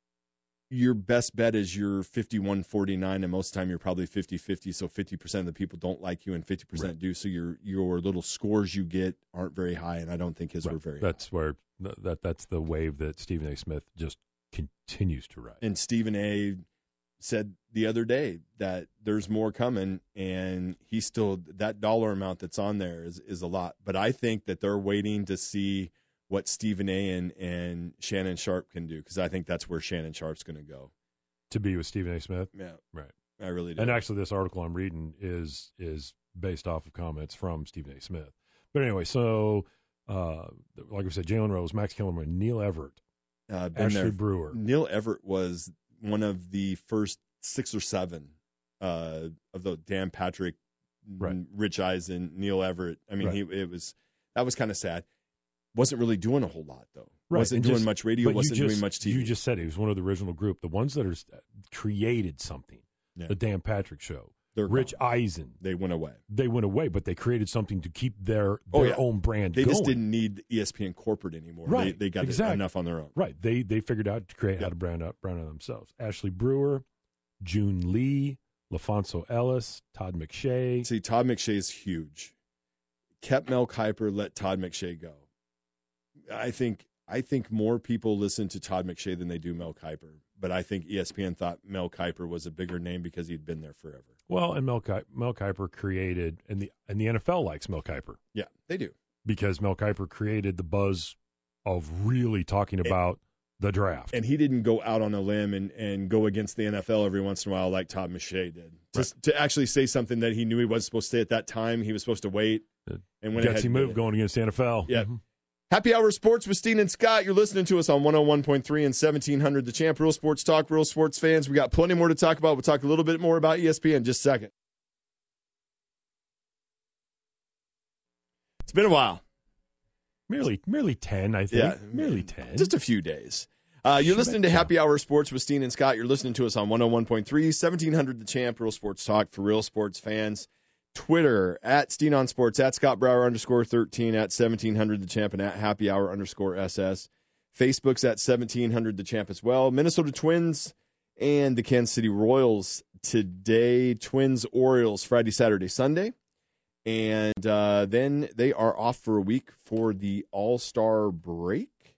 your best bet is you're fifty-one forty-nine, and most of the time you're probably fifty-fifty. So fifty percent of the people don't like you and fifty percent Right. do. So your your little scores you get aren't very high, and I don't think his Right. were very That's where that that's the wave that Stephen A. Smith just continues to ride. high. And Stephen A. said the other day that there's more coming, and he still, that dollar amount that's on there is, is a lot. But I think that they're waiting to see what Stephen A. and, and Shannon Sharp can do, because I think that's where Shannon Sharp's going to go. To be with Stephen A. Smith. Yeah. Right. I really do. And actually, this article I'm reading is is based off of comments from Stephen A. Smith. But anyway, so uh, like I said, Jalen Rose, Max Kellerman, Neil Everett, uh, been Ashley there. Brewer. Neil Everett was one of the first six or seven uh, of the Dan Patrick, Right. Rich Eisen, Neil Everett. I mean, Right. he it was that was kind of sad. Wasn't really doing a whole lot though. Right. Wasn't And doing just- much radio. But you Wasn't just- doing much T V. You just said he was one of the original group, the ones that are created something. Yeah. The Dan Patrick Show, They're Rich gone. Eisen. They went away. They went away, but they created something to keep their Oh, their yeah. own brand They going. just didn't need E S P N corporate anymore. Right. They, they got Exactly. enough on their own. Right. They they figured out to create how Yep. to brand out brand out themselves. Ashley Brewer, June Lee, LaFonso Ellis, Todd McShay. See, Todd McShay is huge. Kept Mel Kiper, let Todd McShay go. I think I think more people listen to Todd McShay than they do Mel Kiper. But I think E S P N thought Mel Kiper was a bigger name because he'd been there forever. Well, and Mel, Ki- Mel Kiper created, and the and the N F L likes Mel Kiper Yeah, they do. because Mel Kiper created the buzz of really talking about the draft. And he didn't go out on a limb and, and go against the N F L every once in a while like Todd McShay did. Just to actually say something that he knew he wasn't supposed to say at that time. He was supposed to wait. And went ahead Gutsy and move did it. going against the N F L. Yeah. Mhm. Happy Hour Sports with Steen and Scott. You're listening to us on one oh one point three and seventeen hundred The Champ. Real sports talk, real sports fans. We got plenty more to talk about. We'll talk a little bit more about E S P N in just a second. It's been a while. Merely, merely ten, I think. Yeah. Merely ten. Just a few days. Uh, you're listening to Happy Hour Sports with Steen and Scott. You're listening to us on one oh one point three, seventeen hundred The Champ, real sports talk for real sports fans. Twitter, at Steen on Sports, at Scott Brower underscore thirteen, at seventeen hundred The Champ, and at Happy Hour underscore S S. Facebook's at seventeen hundred The Champ as well. Minnesota Twins and the Kansas City Royals today. Twins, Orioles, Friday, Saturday, Sunday. And uh, then they are off for a week for the All-Star break.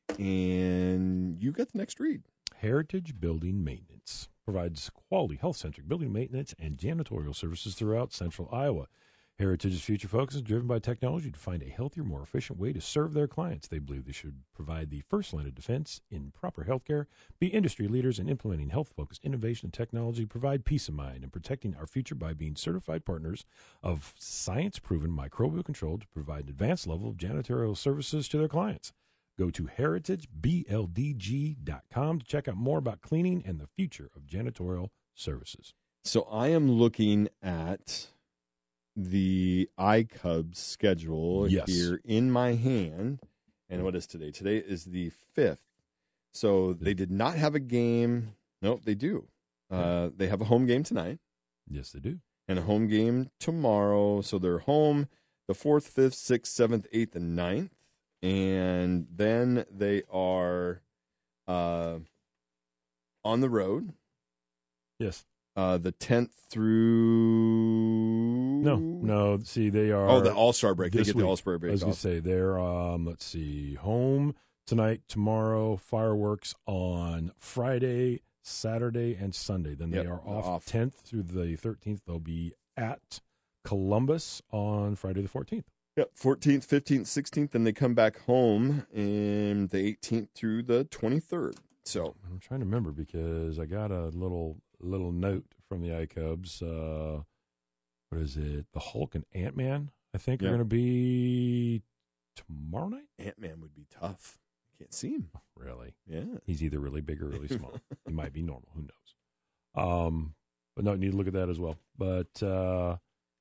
And you got the next read. Heritage Building Maintenance provides quality, health-centric building maintenance and janitorial services throughout central Iowa. Heritage's future focus is driven by technology to find a healthier, more efficient way to serve their clients. They believe they should provide the first line of defense in proper health care, be industry leaders in implementing health-focused innovation and technology, provide peace of mind, and protecting our future by being certified partners of science-proven microbial control to provide an advanced level of janitorial services to their clients. Go to heritage b l d g dot com to check out more about cleaning and the future of janitorial services. So I am looking at the iCubs schedule Yes. here in my hand. And what is today? Today is the fifth. So they did not have a game. Nope, they do. Uh, they have a home game tonight Yes, they do. and a home game tomorrow. So they're home the fourth, fifth, sixth, seventh, eighth, and ninth. And then they are uh, on the road. Yes. Uh, the tenth through No, no. See, they are. oh the All Star break. They this get the week. All Star I break was going off. to say they're. Um, let's see, home tonight, tomorrow, fireworks on Friday, Saturday, and Sunday. Then they Yep, are they're off off. tenth through the thirteenth. They'll be at Columbus on Friday the fourteenth. Yep, fourteenth, fifteenth, sixteenth, then they come back home in the eighteenth through the twenty-third. So I'm trying to remember because I got a little little note from the iCubs. Uh, what is it? The Hulk and Ant-Man, I think, Yeah. are going to be tomorrow night? Ant-Man would be tough. Can't see him. Really? Yeah. He's either really big or really small. He might be normal. Who knows? Um, but no, you need to look at that as well. But uh,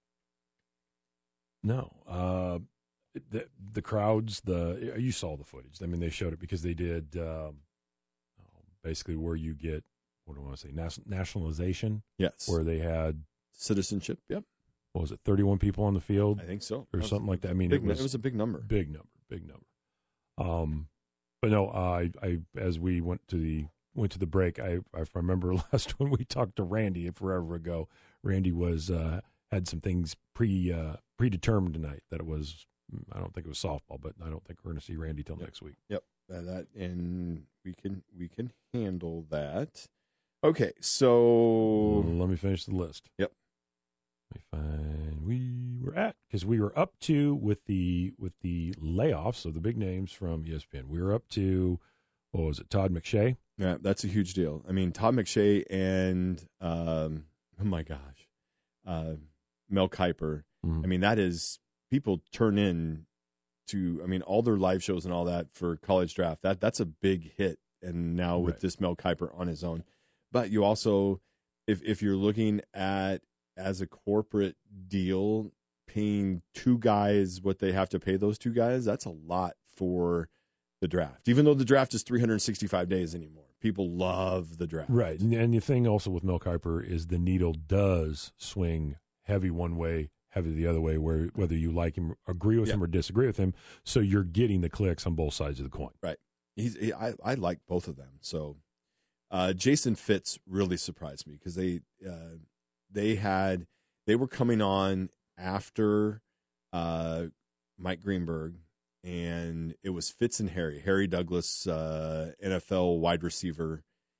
no, uh, the the crowds. The you saw the footage. I mean, they showed it because they did um, basically where you get what do I want to say nas- nationalization, Yes. where they had Citizenship. Yep. what was it, thirty-one people on the field I think so. or That was something like that. I mean, big, it was, it was a big number. big number, big number. Um, but no, I, I, as we went to the went to the break, I, I remember last when we talked to Randy forever ago. Randy was uh, had some things pre uh, predetermined tonight that it was. I don't think it was softball, but I don't think we're going to see Randy till Yep. next week. Yep. Uh, that and we can we can handle that. Okay, so Let me finish the list. Yep. Let me find we were at because we were up to with the with the layoffs of the big names from E S P N. We were up to what was it? Todd McShay. yeah, that's a huge deal. I mean, Todd McShay and um, oh my gosh, uh, Mel Kiper. Mhm. I mean, that is people turn in to. I mean, all their live shows and all that for college draft. That that's a big hit. And now with Right. this Mel Kiper on his own, but you also, if if you're looking at as a corporate deal, paying two guys what they have to pay those two guys, that's a lot for the draft. Even though the draft is three hundred sixty-five days anymore, people love the draft. Right. And, and the thing also with Mel Kiper is the needle does swing heavy one way, heavy the other way, where whether you like him, agree with Yeah. him, or disagree with him. So you're getting the clicks on both sides of the coin. He's he, I I like both of them. So uh, Jason Fitz really surprised me because they uh, they had they were coming on after uh, Mike Greenberg, and it was Fitz and Harry, Harry Douglas, uh, N F L wide receiver,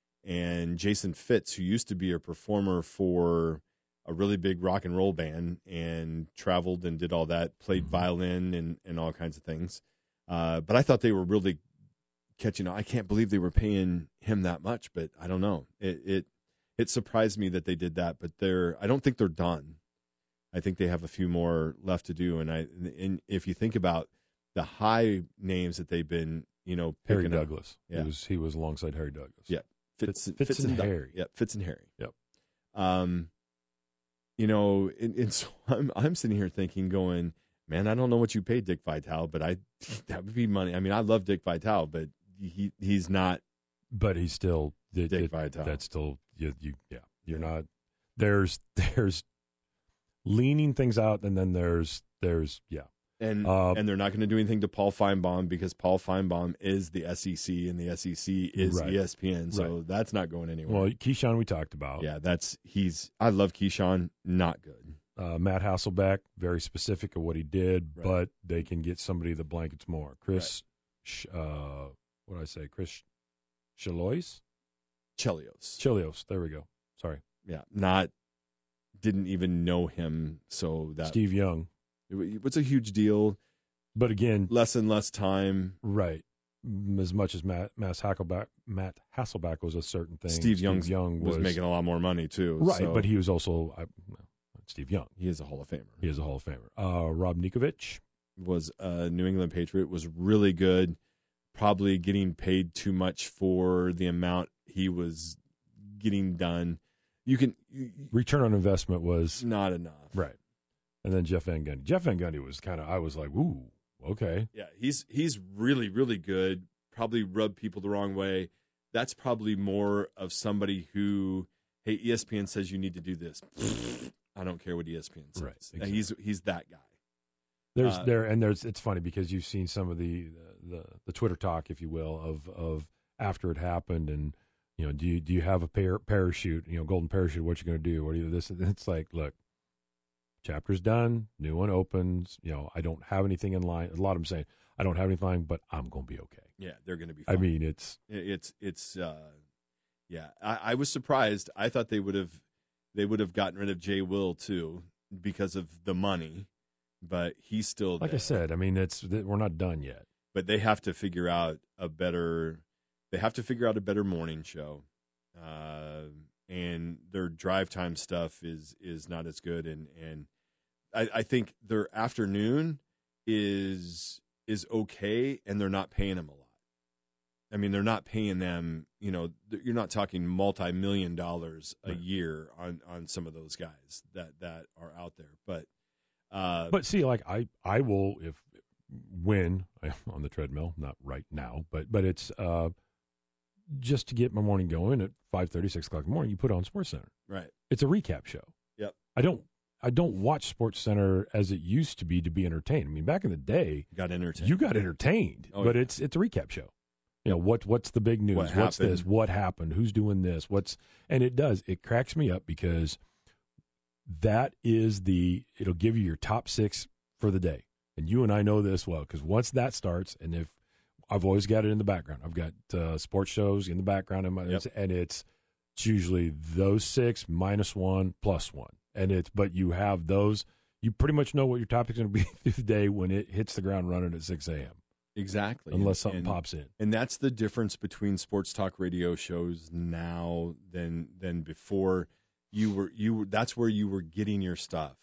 and Jason Fitz, who used to be a performer for a really big rock and roll band and traveled and did all that, played Mhm. violin and, and all kinds of things. Uh, but I thought they were really catching on. I can't believe they were paying him that much, but I don't know. It it it surprised me that they did that, but they're I don't think they're done. I think they have a few more left to do, and I and if you think about the high names that they've been, you know, Harry picking up, Douglas. Yeah. He was he was alongside Harry Douglas. Yeah. Fitz, Fitz- Fitz and Doug- Harry. Yep, Fitz and Harry. Yep. Um, you know, and, and so I'm I'm sitting here thinking, going, man, I don't know what you paid Dick Vitale, but I that would be money. I mean, I love Dick Vitale, but he he's not But he's still it, Dick it- Vitale. That's still you, you yeah. You're not there's there's leaning things out, and then there's there's yeah. and Uh, and they're not going to do anything to Paul Feinbaum because Paul Feinbaum is the S E C and the S E C is Right. E S P N, so Right. that's not going anywhere. Well, Keyshawn we talked about. yeah, that's he's. I love Keyshawn, not good. Uh, Matt Hasselbeck, very specific of what he did, Right. but they can get somebody that blankets more. Chris, Sh uh, what did I say? Chris Chelios? Chelios. Chelios. There we go. Sorry. Yeah, not didn't even know him, so that Steve Young. It, it's a huge deal. But again, less and less time. Right. As much as Matt, Matt Hasselback, Matt Hasselback was a certain thing. Steve, Steve Young was, was making a lot more money too. Right, so. but he was also I, Steve Young. He is a Hall of Famer. He is a Hall of Famer. Uh, Rob Ninkovich was a New England Patriot, was really good, probably getting paid too much for the amount he was getting done. You can you, return on investment was not enough. Right. And then Jeff Van Gundy. Jeff Van Gundy was kind of, I was like, ooh, okay. Yeah, he's he's really, really good. Probably rubbed people the wrong way. That's probably more of somebody who, hey, E S P N says you need to do this. I don't care what E S P N says. Right, exactly. He's he's that guy. There's uh, there and there's it's funny because you've seen some of the, the the the Twitter talk, if you will, of of after it happened, and you know, do you do you have a par- parachute, you know, golden parachute? What you going to do? What do you this? And it's like, look, chapter's done, new one opens. You know, I don't have anything in line. A lot of them saying I don't have anything in line, but I'm going to be okay. Yeah, they're going to be fine. I mean, it's it's it's uh, yeah. I, I was surprised. I thought they would have they would have gotten rid of Jay Will too because of the money, but he's still like there. I said. I mean, it's we're not done yet. But they have to figure out a better. They have to figure out a better morning show, uh, and their drive time stuff is is not as good. And and I, I think their afternoon is is okay, and they're not paying them a lot. I mean, they're not paying them. You know, you're not talking multi-million dollars a right. year on, on some of those guys that, that are out there. But uh, but see, like I I will if when on the treadmill, not right now, but but it's. Uh, just to get my morning going at five thirty, six o'clock in the morning, you put on SportsCenter. Right. It's a recap show. Yep. I don't I don't watch SportsCenter as it used to be to be entertained. I mean, back in the day, you got entertained. You got entertained, oh, but yeah. it's it's a recap show. You know, what what's the big news? What what's happened? this? What happened? Who's doing this? What's and it does. It cracks me up because that is the it'll give you your top six for the day. And you and I know this well because once that starts, and if I've always got it in the background. I've got uh, sports shows in the background, in my, yep. and it's, it's usually those six minus one plus one, and it's. But you have those. You pretty much know what your topic's going to be through the day when it hits the ground running at six a.m. Exactly, unless something and, pops in. And that's the difference between sports talk radio shows now than than before. You were you were that's where you were getting your stuff.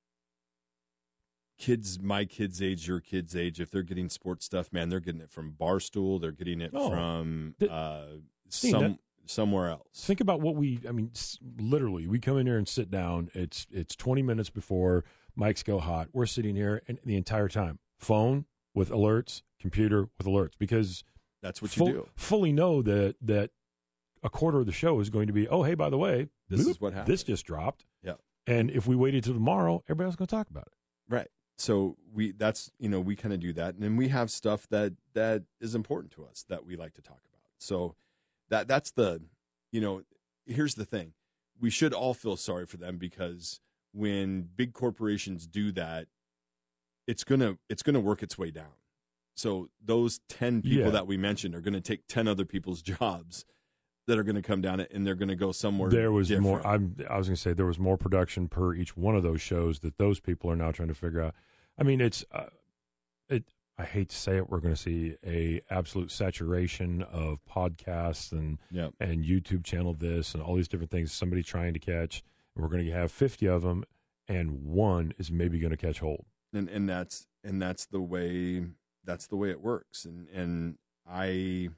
Kids, my kids' age, your kids' age, if they're getting sports stuff, man, they're getting it from Barstool. They're getting it oh, from th- uh, see, some that, somewhere else. Think about what we, I mean, literally, we come in here and sit down. It's it's twenty minutes before mics go hot. We're sitting here and the entire time, phone with alerts, computer with alerts, because that's what you full, do. Fully know that that a quarter of the show is going to be, oh, hey, by the way, this bloop, is what happened. This just dropped. Yeah. And if we waited till tomorrow, everybody else is going to talk about it. Right. So we that's you know we kind of do that, and then we have stuff that that is important to us that we like to talk about. So that that's the you know here's the thing, we should all feel sorry for them because when big corporations do that, it's gonna it's gonna work its way down. So those ten people yeah. that we mentioned are going to take ten other people's jobs that are going to come down it, and they're going to go somewhere. There was different. more. I'm, I was going to say there was more production per each one of those shows that those people are now trying to figure out. I mean, it's uh, it. I hate to say it. We're going to see a absolute saturation of podcasts and yep. and YouTube channel this and all these different things. Somebody trying to catch. And we're going to have fifty of them, and one is maybe going to catch hold. And and that's and that's the way that's the way it works. And and I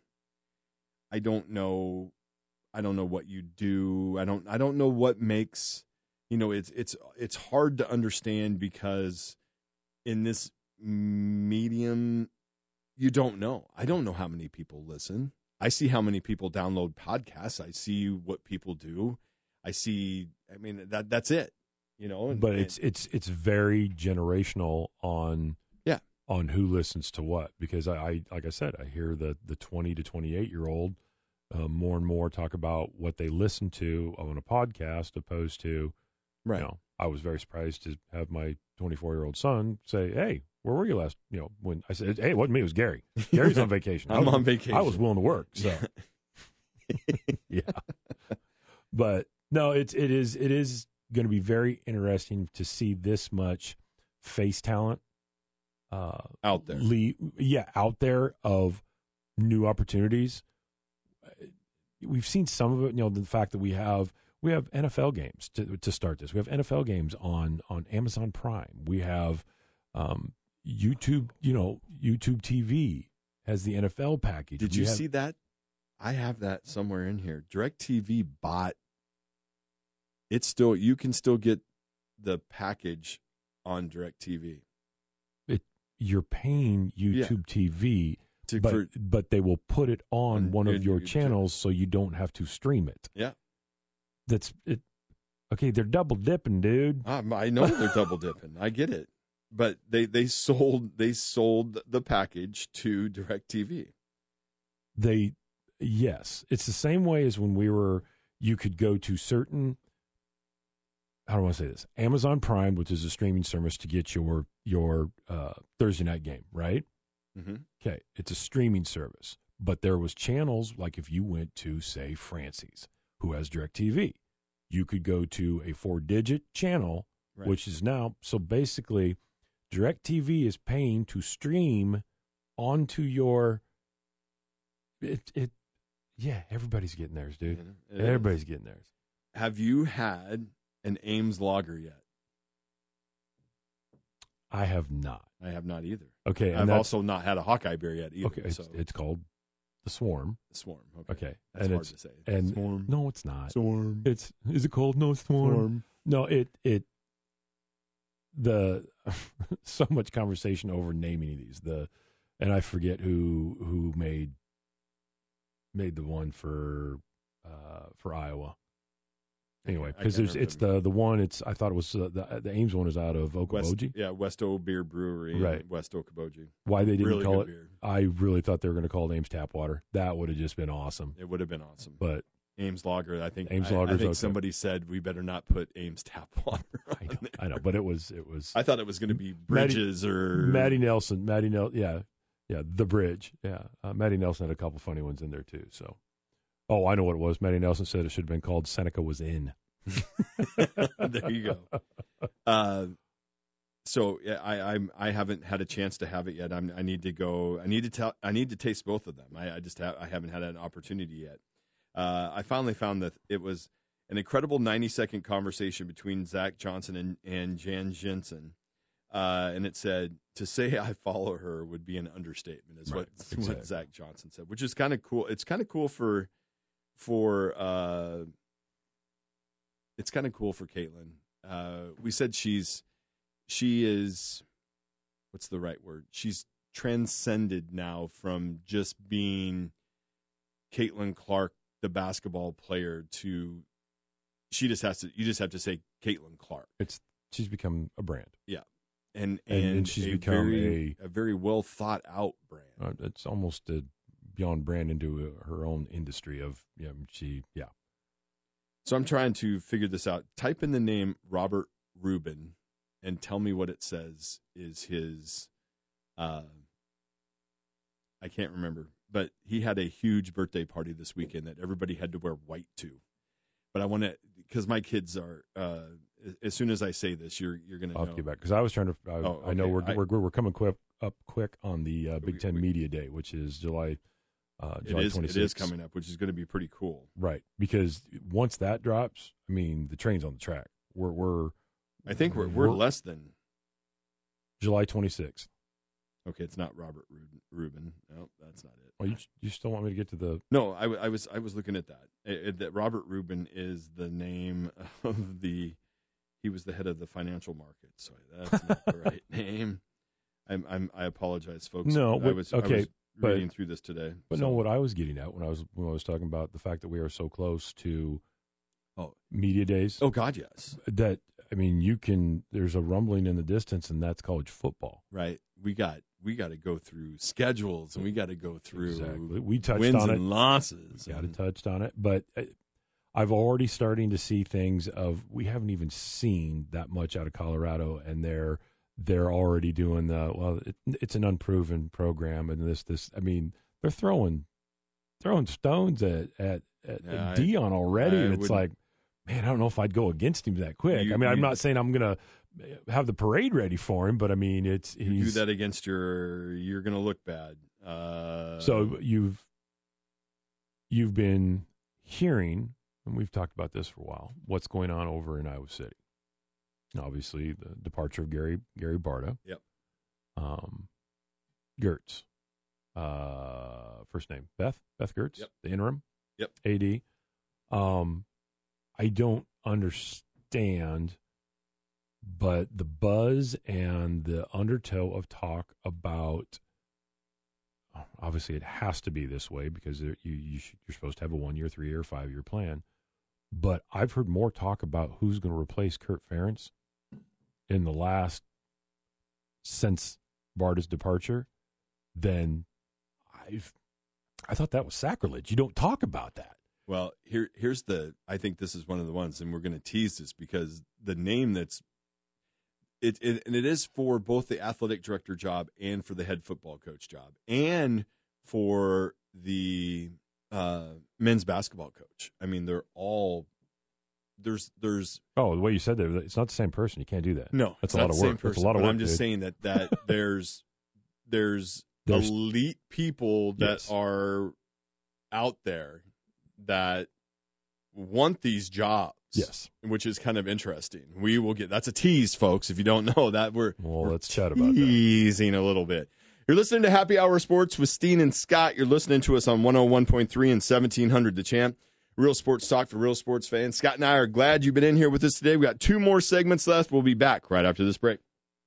I don't know. I don't know what you do. I don't. I don't know what makes. You know, it's it's it's hard to understand because in this medium, you don't know. I don't know how many people listen. I see how many people download podcasts. I see what people do. I see. I mean, that that's it. You know. And, but it's and, it's it's very generational on yeah on who listens to what, because I, I like I said, I hear the the twenty to twenty-eight year old. Uh, more and more talk about what they listen to on a podcast opposed to, right. you know, I was very surprised to have my twenty-four-year-old son say, hey, Where were you last? You know, when I said, "Hey, it wasn't me, it was Gary." Gary's on vacation. I'm was, on vacation. I was willing to work. So, yeah. But no, it's it is it is going to be very interesting to see this much face talent uh, out there. Le- yeah, out there of new opportunities. We've seen some of it. You know, the fact that we have we have N F L games to to start this. We have N F L games on on Amazon Prime. We have um, YouTube. You know, YouTube T V has the N F L package. Did we you have, see that? I have that somewhere in here. DirecTV bought. It's still you can still get the package on DirecTV. It you're paying YouTube Yeah. T V. To, But for, but they will put it on, On one of your- your your- channels so you don't have to stream it. yeah, That's it. Okay, they're double dipping, dude. I, I know they're double dipping. I get it, but they they sold they sold the package to DirecTV. They yes, it's the same way as when we were. You could go to certain. How do I want to say this? Amazon Prime, which is a streaming service to get your your uh, Thursday night game, right? Mm-hmm. Okay, it's a streaming service, but there was channels like if you went to say Francie's, who has DirecTV, you could go to a four-digit channel, Right. which is now so basically, DirecTV is paying to stream onto your. It it, yeah, everybody's getting theirs, dude. It is. Everybody's getting theirs. Have you had an Ames lager yet? I have not. I have not either. Okay, and I've that's, also not had a Hawkeye beer yet either. okay. It's, so it's called the Swarm. Swarm. Okay, Okay, that's and hard it's to say. and Swarm. no, it's not. Swarm. It's is it called no Swarm? Swarm. No, it it the so much conversation over naming these. The and I forget who who made made the one for uh, for Iowa. Anyway, Okay, I because can't there's it's remember. the the one. It's I thought it was uh, the the Ames one is out of West, Okoboji. yeah, Westo Beer Brewery, in Right. West Okoboji. Why they didn't Really call good it? beer. I really thought they were going to call it Ames Tap Water. That would have just been awesome. It would have been awesome. But Ames Lager, I think. Ames I, I Lager's think okay. somebody said we better not put Ames Tap Water. I know, on there. I know, but it was it was. I thought it was going to be Maddie- Bridges or Maddie Nelson, Maddie Nelson, yeah, yeah, the bridge, yeah. Uh, Maddie Nelson had a couple funny ones in there too. So, oh, I know what it was. Maddie Nelson said it should have been called Seneca Was In. There you go. Uh, so yeah, I I'm, I haven't had a chance to have it yet. I'm, I need to go. I need to tell. I need to taste both of them. I, I just have. I haven't had an opportunity yet. Uh, I finally found that it was an incredible ninety second conversation between Zach Johnson and, and Jan Jensen. Uh, and it said, to say I follow her would be an understatement, is Right, what, exactly. what Zach Johnson said, which is kind of cool. It's kind of cool for, for, uh, it's kind of cool for Caitlin. Uh, we said she's, she is, what's the right word? She's transcended now from just being Caitlin Clark, the basketball player, to, she just has to, you just have to say Caitlin Clark. It's she's become a brand. And, And- and, and she's a become very, a, very well thought out brand. Uh, it's almost a beyond brand into a, her own industry of yeah. She yeah. So I'm trying to figure this out. Type in the name Robert Rubin and tell me what it says is his, uh, I can't remember, but he had a huge birthday party this weekend that everybody had to wear white to. But I want to, because my kids are, uh, as soon as I say this, you're you're going to I'll know. have to get back because I was trying to. I, Oh, I know okay. we're, I- we're we're coming quick up quick on the uh, We- Big Ten we- Media Day, which is July. Uh, It July is, it twenty-sixth. is coming up, which is going to be pretty cool. Right, because once that drops, I mean, the train's on the track. We're we're I think we're we're We're- less than, July twenty-sixth. okay, it's not Robert Rubin. Rubin. No, that's not it. Oh, you you still want me to get to the? No, I, w- I was I was looking at that. It, it- that Robert Rubin is the name of the. He was the head of the financial market, so that's not the right name. I'm, I'm I apologize, folks. No, I but- was I okay, was but- reading through this today. But so- no, what I was getting at when I was when I was talking about the fact that we are so close to Oh. media days. Oh God, yes, That I mean, you can. There's a rumbling in the distance, and that's college football. right. We got we got to go through schedules, and we got to go through Exactly. We touched wins on and it. losses. Got to and- touched on it, but uh, I've already starting to see things of we haven't even seen that much out of Colorado and their they're already doing the, well, it, it's an unproven program and this, this, I mean, they're throwing, throwing stones at, at, at, Yeah, at Dion already. I and it's wouldn't- like, man, I don't know if I'd go against him that quick. You- I mean, I'm you- not saying I'm going to have the parade ready for him, but I mean, it's, You do he's, that against your, you're going to look bad. Uh, so you've, you've been hearing, and we've talked about this for a while, what's going on over in Iowa City. Obviously, the departure of Gary Gary Barta. Yep. Um, Gertz. Uh, first name Beth Beth Gertz. Yep. The interim. Yep. A D. Um, I don't understand, but the buzz and the undertow of talk about. Obviously, it has to be this way because you, you should, you're supposed to have a one-year, three-year, five-year plan. But I've heard more talk about who's going to replace Kurt Ferentz in the last, since Barta's departure, than I've, I thought that was sacrilege. You don't talk about that. Well, here, here's the, I think this is one of the ones, and we're going to tease this because the name that's, It, it and it is for both the athletic director job and for the head football coach job and for the uh, men's basketball coach. I mean, they're all there's there's Oh, the way you said that, it's not the same person. You can't do that. no, That's it's a not lot the of same work. That's a person, lot of but work, I'm just dude. saying that that there's there's There's- elite people that Yes. are out there that want these jobs. Yes. Which is kind of interesting. We will get that's a tease, folks. If you don't know that, we're Well, we're let's chat about that. teasing a little bit. You're listening to Happy Hour Sports with Steen and Scott. You're listening to us on one oh one point three and seventeen hundred The Champ. Real sports talk for real sports fans. Scott and I are glad you've been in here with us today. We got two more segments left. We'll be back right after this break.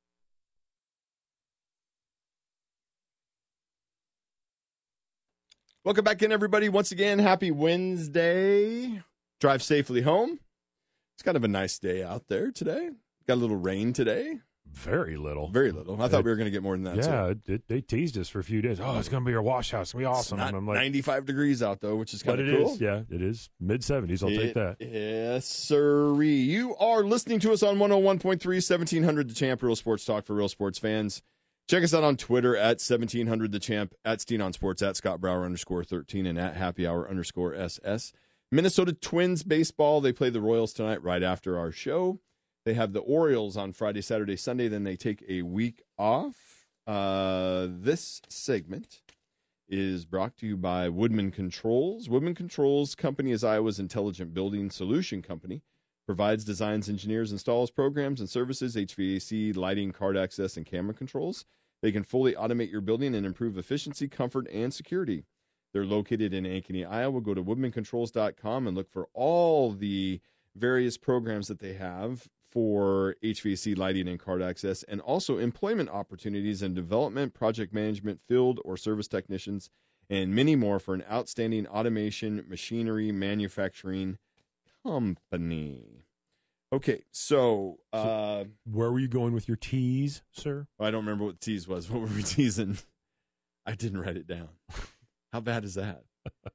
Welcome back in, everybody. Once again, happy Wednesday. Drive safely home. It's kind of a nice day out there today. Got a little rain today. Very little. Very little. I thought It- we were going to get more than that. Yeah, too. it, it, they teased us for a few days. Oh, it's going to be our wash house. It's going to be It's awesome. not and I'm like, ninety-five degrees out, though, which is kind but of it cool. is. Yeah, it is. mid seventies. I'll take It- that. Yes, sirree. You are listening to us on one oh one point three, seventeen hundred The Champ, Real Sports Talk for real sports fans. Check us out on Twitter at seventeen hundred The Champ, at Steen on Sports, at Scott Brower underscore thirteen, and at Happy Hour underscore S S. Minnesota Twins baseball. They play the Royals tonight right after our show. They have the Orioles on Friday, Saturday, Sunday. Then they take a week off. Uh, this segment is brought to you by Woodman Controls. Woodman Controls Company is Iowa's intelligent building solution company. Provides designs, engineers, installs, programs, and services, H V A C, lighting, card access, and camera controls. They can fully automate your building and improve efficiency, comfort, and security. They're located in Ankeny, Iowa. Go to woodman controls dot com and look for all the various programs that they have for H V A C, lighting, and card access, and also employment opportunities in development, project management, field or service technicians, and many more for an outstanding automation, machinery, manufacturing company. Okay, so uh, Where were you going with your tease, sir? I don't remember what the tease was. What were we teasing? I didn't write it down. How bad is that?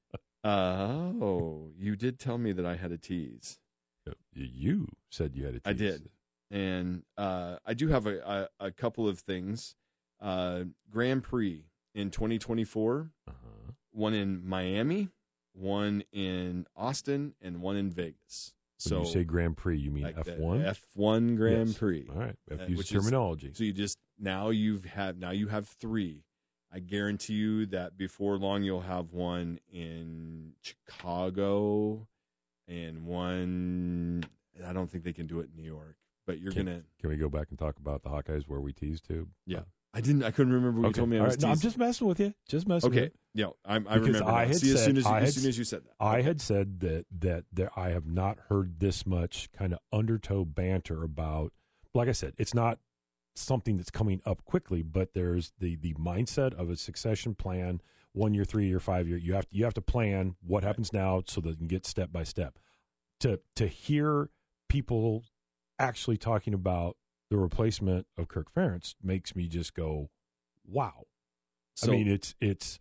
Uh, oh, you did tell me that I had a tease. You said you had a tease. I did. And uh, I do have a, a, a couple of things. Uh, Grand Prix in twenty twenty-four, Uh-huh. one in Miami, one in Austin, and one in Vegas. So when you say Grand Prix, you mean like F the one? F one Grand Yes. Prix. All right. Uh, F U's which is- terminology. So you just now you've had now you have three. I guarantee you that before long you'll have one in Chicago and one. I don't think they can do it in New York, but you're Can- gonna. Can we go back and talk about the Hawkeyes where we teased to? Yeah, I didn't. I couldn't remember what Okay. you told me. I All was right. No, I'm teasing. just messing with you. Just messing with Okay, you. yeah, I'm, I Because remember. I now. had See, as said- soon as, you, I as had soon as you said that, I Okay. had said that that there I have not heard this much kind of undertow banter about. Like I said, it's not something that's coming up quickly, but there's the the mindset of a succession plan, one year, three year, five year. You have to you have to plan what happens now so that you can get step by step. To to hear people actually talking about the replacement of Kirk Ferentz makes me just go, wow. So, I mean, it's it's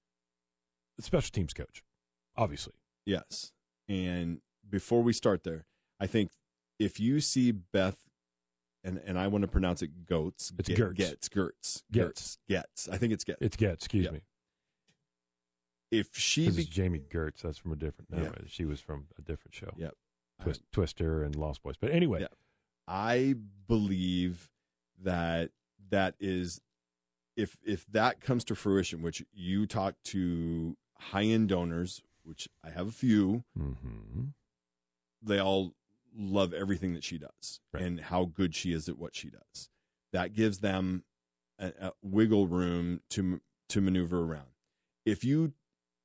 a special teams coach, obviously. yes. And before we start there, I think if you see Beth and, and I want to pronounce it Goetz. It's Ge- Gertz. Getz. Gertz. Getz. Getz. I think it's Getz. It's Getz, excuse Yep. me. If she This be- is Jamie Gertz. That's from a different. No, Yeah. she was from a different show. Yep. Twist, Twister and Lost Boys. But anyway, Yeah. I believe that that is if if that comes to fruition, which you talk to high end donors, which I have a few, mm-hmm. they all love everything that she does Right. and how good she is at what she does. That gives them a, a wiggle room to to maneuver around. If you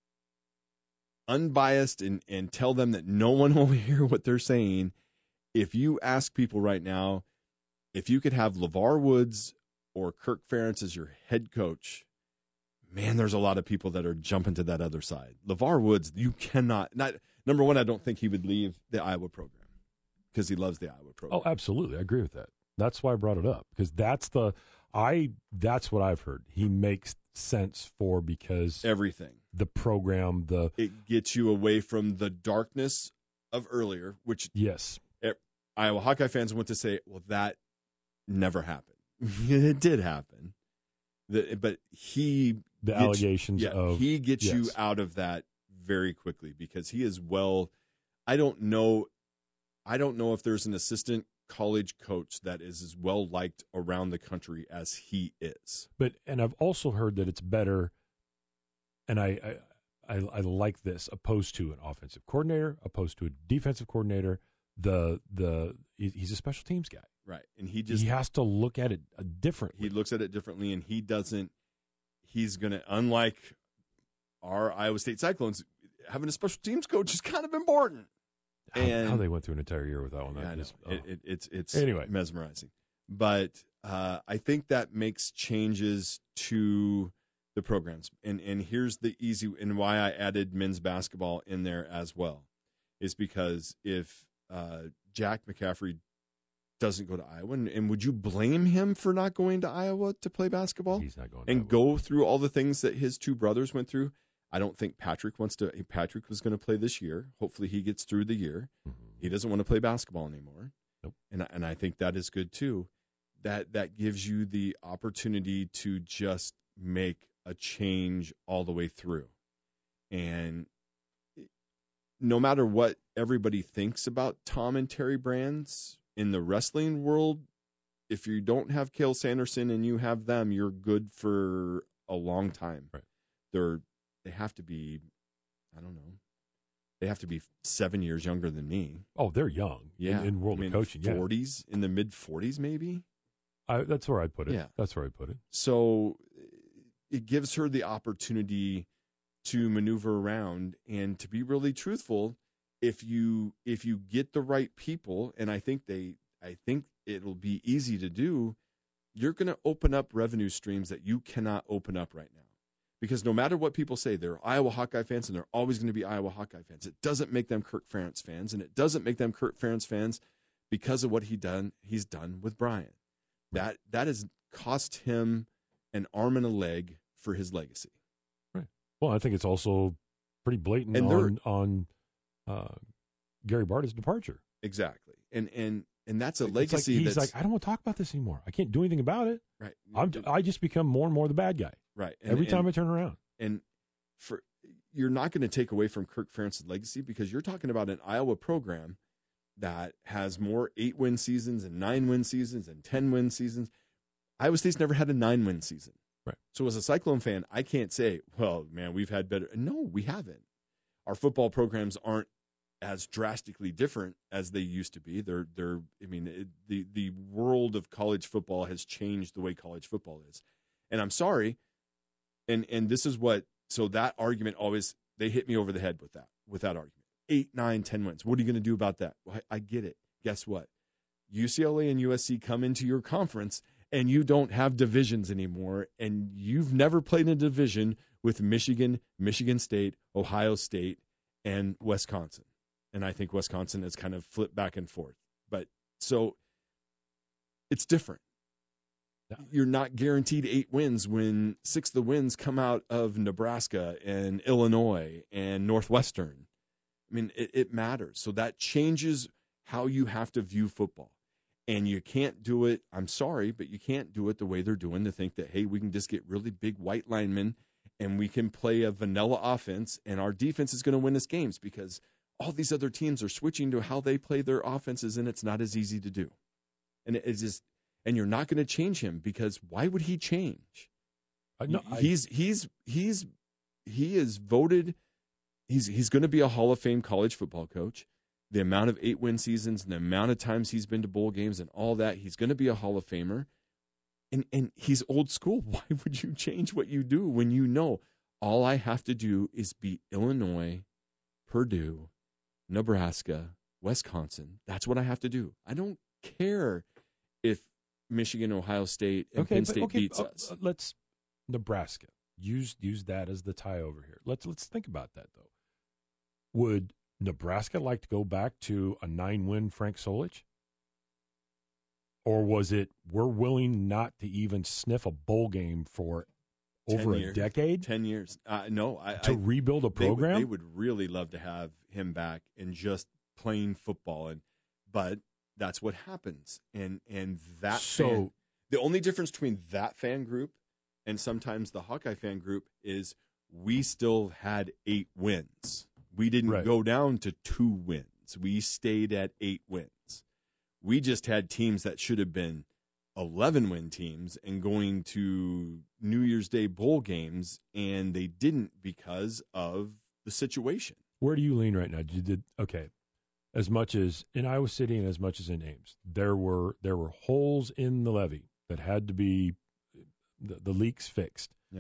unbiased and, and tell them that no one will hear what they're saying, if you ask people right now, if you could have LeVar Woods or Kirk Ferentz as your head coach, man, there's a lot of people that are jumping to that other side. LeVar Woods, you cannot, not number one, I don't think he would leave the Iowa program because he loves the Iowa program. Oh, absolutely. I agree with that. That's why I brought it up, because that's the I that's what I've heard. He makes sense for because Everything. the program, the It gets you away from the darkness of earlier, which yes. Iowa Hawkeye fans want to say, well, that never happened. It did happen. The, but he The gets- allegations yeah, of he gets you yes. out of that very quickly because he is well. I don't know. I don't know if there's an assistant college coach that is as well liked around the country as he is. But and I've also heard that it's better, and I I, I, I like this, opposed to an offensive coordinator, opposed to a defensive coordinator. The the he- he's a special teams guy. Right, and he just he has to look at it uh, differently. he looks at it differently, and he doesn't. He's gonna unlike our Iowa State Cyclones. Having a special teams coach is kind of important. how, and- how they went through an entire year without one. Yeah, That I know. is, oh. it, it, it's it's Anyway. mesmerizing, but uh, I think that makes changes to the programs, and and here's the easy and why I added men's basketball in there as well, is because if uh, Jack McCaffrey doesn't go to Iowa, and, and would you blame him for not going to Iowa to play basketball He's not going to and Iowa. go through all the things that his two brothers went through? I don't think Patrick wants to. Patrick was going to play this year. Hopefully, he gets through the year. Mhm. He doesn't want to play basketball anymore. Nope. And I- and I think that is good too. That that gives you the opportunity to just make a change all the way through. And no matter what everybody thinks about Tom and Terry Brands in the wrestling world, if you don't have Cale Sanderson and you have them, you're good for a long time. Right. They're they have to be, I don't know, they have to be seven years younger than me. Oh, they're young. Yeah, in, in world I mean, of coaching. Yeah, forties, in the mid forties, maybe. I, that's where I put it. Yeah. That's where I put it. So it gives her the opportunity to maneuver around and to be really truthful. If you if you get the right people, and I think they, I think it'll be easy to do. You're going to open up revenue streams that you cannot open up right now, because no matter what people say, they're Iowa Hawkeye fans, and they're always going to be Iowa Hawkeye fans. It doesn't make them Kirk Ferentz fans, and it doesn't make them Kirk Ferentz fans because of what he done. He's done with Brian. That that has cost him an arm and a leg for his legacy. Well, I think it's also pretty blatant And they're- on on uh, Gary Barta's departure. Exactly, and and and that's a It's legacy. Like, he's that's like, I don't want to talk about this anymore. I can't do anything about it. right. I'm, I just become more and more the bad guy right and, every and- time I turn around. and for you're not going to take away from Kirk Ferentz's legacy, because you're talking about an Iowa program that has more eight win seasons and nine win seasons and ten win seasons. Iowa State's never had a nine win season. Right. So as a Cyclone fan, I can't say, well, man, we've had better. No, we haven't. Our football programs aren't as drastically different as they used to be. They're they're I mean, it, the the world of college football has changed the way college football is. And I'm sorry, and and this is what so that argument always, they hit me over the head with that with that argument. Eight, nine, ten wins. What are you going to do about that? Well, I, I get it. Guess what? U C L A and U S C come into your conference, and you don't have divisions anymore, and you've never played in a division with Michigan, Michigan State, Ohio State, and Wisconsin. And I think Wisconsin has kind of flipped back and forth. But so it's different. Yeah. You're not guaranteed eight wins when six of the wins come out of Nebraska and Illinois and Northwestern. I mean, it, it matters. So that changes how you have to view football. And you can't do it, I'm sorry, but you can't do it the way they're doing to think that, hey, we can just get really big white linemen and we can play a vanilla offense and our defense is going to win us games, because all these other teams are switching to how they play their offenses, and it's not as easy to do. And it's just, and you're not going to change him, because why would he change? I, no, I, he's he's he's he is voted. He's he's going to be a Hall of Fame college football coach. The amount of eight-win seasons and the amount of times he's been to bowl games and all that, he's going to be a Hall of Famer. And and he's old school. Why would you change what you do when you know all I have to do is beat Illinois, Purdue, Nebraska, Wisconsin? That's what I have to do. I don't care if Michigan, Ohio State, and okay, Penn but, State okay, beats uh, us. Let's Nebraska. Use use that as the tie over here. Let's let's think about that though. Would Nebraska like to go back to a nine-win Frank Solich? Or was it we're willing not to even sniff a bowl game for over a decade? Ten years. Uh, no, I to I, rebuild a program. They would, they would really love to have him back and just playing football, and but that's what happens. And and that so fan, the only difference between that fan group and sometimes the Hawkeye fan group is we still had eight wins. We didn't right. go down to two wins. We stayed at eight wins. We just had teams that should have been eleven-win teams and going to New Year's Day bowl games, and they didn't because of the situation. Where do you lean right now? You did okay. As much as in Iowa City and as much as in Ames, there were there were holes in the levee that had to be the, the leaks fixed. Yeah.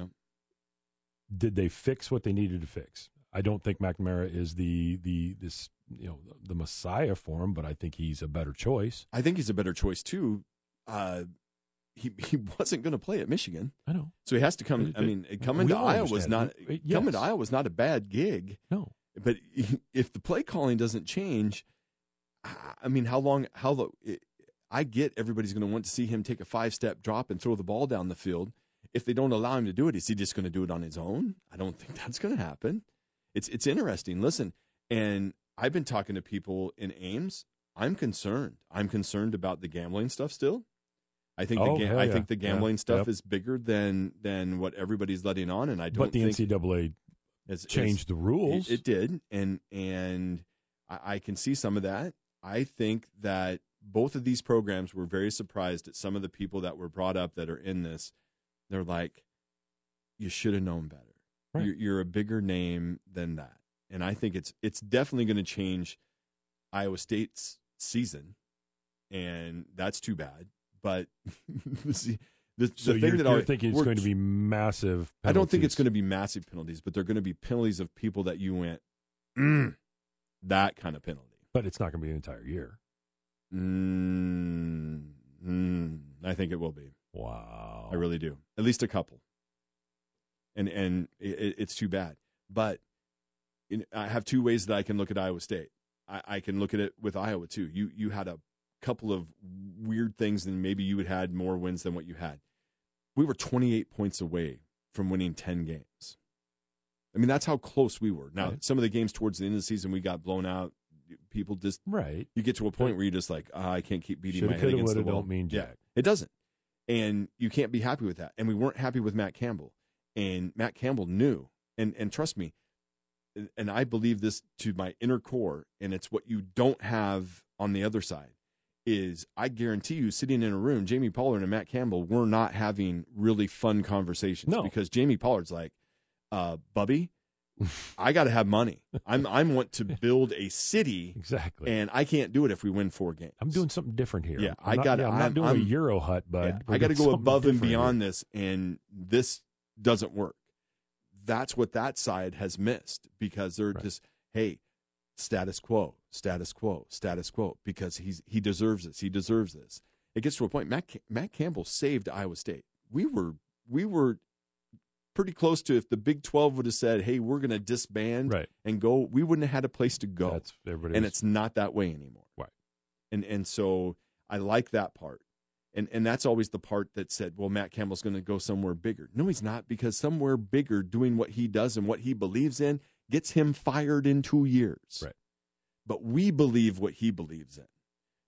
Did they fix what they needed to fix? I don't think McNamara is the the this you know the messiah for him, but I think he's a better choice. I think he's a better choice too. Uh, he he wasn't going to play at Michigan. I know, so he has to come. I mean, coming to Iowa was not yes. coming to Iowa was not a bad gig. No, but if the play calling doesn't change, I mean, how long? How long? I get everybody's going to want to see him take a five step drop and throw the ball down the field. If they don't allow him to do it, is he just going to do it on his own? I don't think that's going to happen. It's it's interesting. Listen, and I've been talking to people in Ames. I'm concerned. I'm concerned about the gambling stuff still. I think oh, the ga- I yeah. think the gambling yeah. stuff yep. is bigger than than what everybody's letting on, and I don't. But the think N C double A is, changed is, the rules. It, it did, and and I, I can see some of that. I think that both of these programs were very surprised at some of the people that were brought up that are in this. They're like, you should have known better. Right. You're, you're a bigger name than that. And I think it's it's definitely going to change Iowa State's season, and that's too bad. But the, the, so the you're, thing that you're I thinking it's going to be massive penalties. I don't think it's going to be massive penalties, but they're going to be penalties of people that you went, mm, that kind of penalty. But it's not going to be an entire year. Mm, mm, I think it will be. Wow. I really do. At least a couple. And and it, it's too bad. But in, I have two ways that I can look at Iowa State. I, I can look at it with Iowa, too. You you had a couple of weird things, and maybe you had had more wins than what you had. We were twenty-eight points away from winning ten games. I mean, that's how close we were. Now, right. some of the games towards the end of the season, we got blown out. People just right. You get to a point where you're just like, oh, I can't keep beating Shoulda, my head against the woulda, wall. Don't mean jack. Yeah, it doesn't, and you can't be happy with that. And we weren't happy with Matt Campbell, and Matt Campbell knew. And and trust me, and I believe this to my inner core, and it's what you don't have on the other side. Is I guarantee you, sitting in a room, Jamie Pollard and Matt Campbell were not having really fun conversations. No. Because Jamie Pollard's like, uh, Bubby, I got to have money. I'm I want to build a city, exactly, and I can't do it if we win four games. I'm doing something different here. Yeah, I'm I got. Yeah, I'm not I'm, doing I'm, a Euro hut, bud. Yeah, I got to go above and beyond here. This, and this doesn't work. That's what that side has missed because they're right. just, hey, status quo, status quo, status quo, because he's he deserves this. He deserves this. It gets to a point. Matt Matt Campbell saved Iowa State. We were we were. pretty close to if the Big twelve would have said, hey, we're going to disband right. and go, we wouldn't have had a place to go. That's, and was... it's not that way anymore. Right. And and so I like that part. And and that's always the part that said, well, Matt Campbell's going to go somewhere bigger. No, he's not, because somewhere bigger doing what he does and what he believes in gets him fired in two years. Right. But we believe what he believes in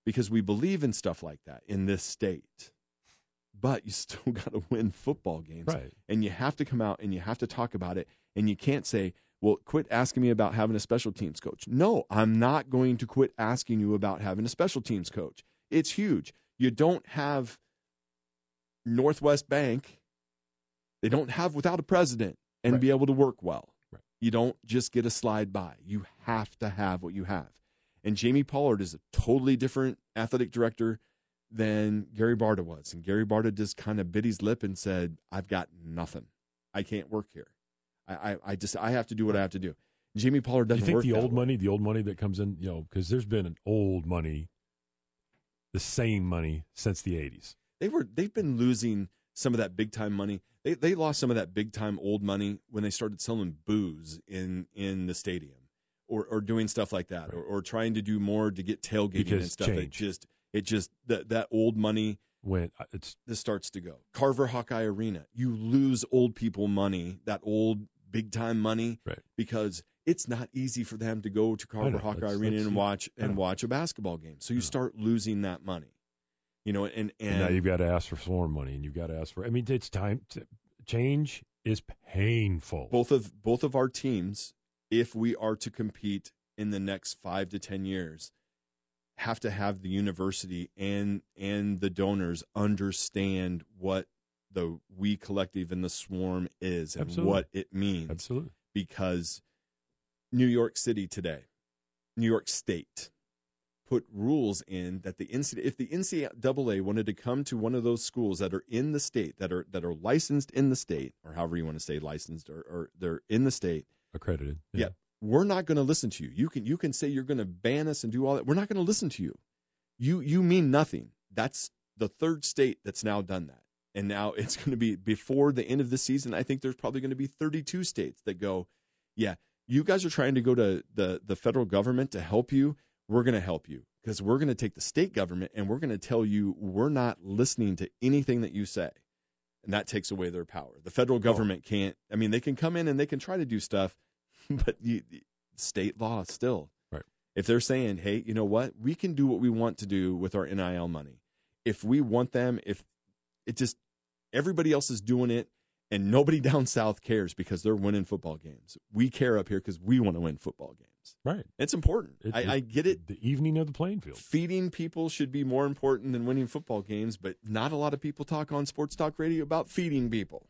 because we believe in stuff like that in this state. But you still got to win football games. Right. And you have to come out and you have to talk about it. And you can't say, well, quit asking me about having a special teams coach. No, I'm not going to quit asking you about having a special teams coach. It's huge. You don't have Northwest Bank. They don't have without a president and right. be able to work well. Right. You don't just get a slide by. You have to have what you have. And Jamie Pollard is a totally different athletic director than Gary Barta was. And Gary Barta just kind of bit his lip and said, I've got nothing. I can't work here. I, I, I just I have to do what I have to do. Jamie Pollard doesn't work. You think work the old way. money, the old money that comes in, you know, because there's been an old money, the same money since the eighties. They were they've been losing some of that big time money. They they lost some of that big time old money when they started selling booze in, in the stadium. Or, or doing stuff like that, right. or, or trying to do more to get tailgating because and stuff. Change. It just, it just that that old money when it's this starts to go. Carver Hawkeye Arena, you lose old people money, that old big time money, right. because it's not easy for them to go to Carver Hawkeye that's, Arena that's, and watch and watch a basketball game. So you start losing that money, you know. And, and, and now you've got to ask for some more money, and you've got to ask for. I mean, it's time. To, change is painful. Both of both of our teams, if we are to compete in the next five to ten years, have to have the university and and the donors understand what the We Collective and the Swarm is and Absolutely. What it means. Absolutely. Because New York City today, New York State, put rules in that the N C double A, if the N C double A wanted to come to one of those schools that are in the state, that are that are licensed in the state, or however you want to say licensed, or, or they're in the state, accredited. Yeah. yeah we're not going to listen to you. You can you can say you're going to ban us and do all that. We're not going to listen to you. You you mean nothing. That's the third state that's now done that. And now it's going to be before the end of the season. I think there's probably going to be thirty-two states that go, yeah, you guys are trying to go to the, the federal government to help you. We're going to help you because we're going to take the state government and we're going to tell you we're not listening to anything that you say. And that takes away their power. The federal government oh. can't. I mean, they can come in and they can try to do stuff, but you, state law still. Right. If they're saying, hey, you know what? We can do what we want to do with our N I L money. If we want them, if it just everybody else is doing it and nobody down south cares because they're winning football games. We care up here because we want to win football games. Right. It's important. It, I, it, I get it. The evening of the playing field. Feeding people should be more important than winning football games, but not a lot of people talk on Sports Talk Radio about feeding people.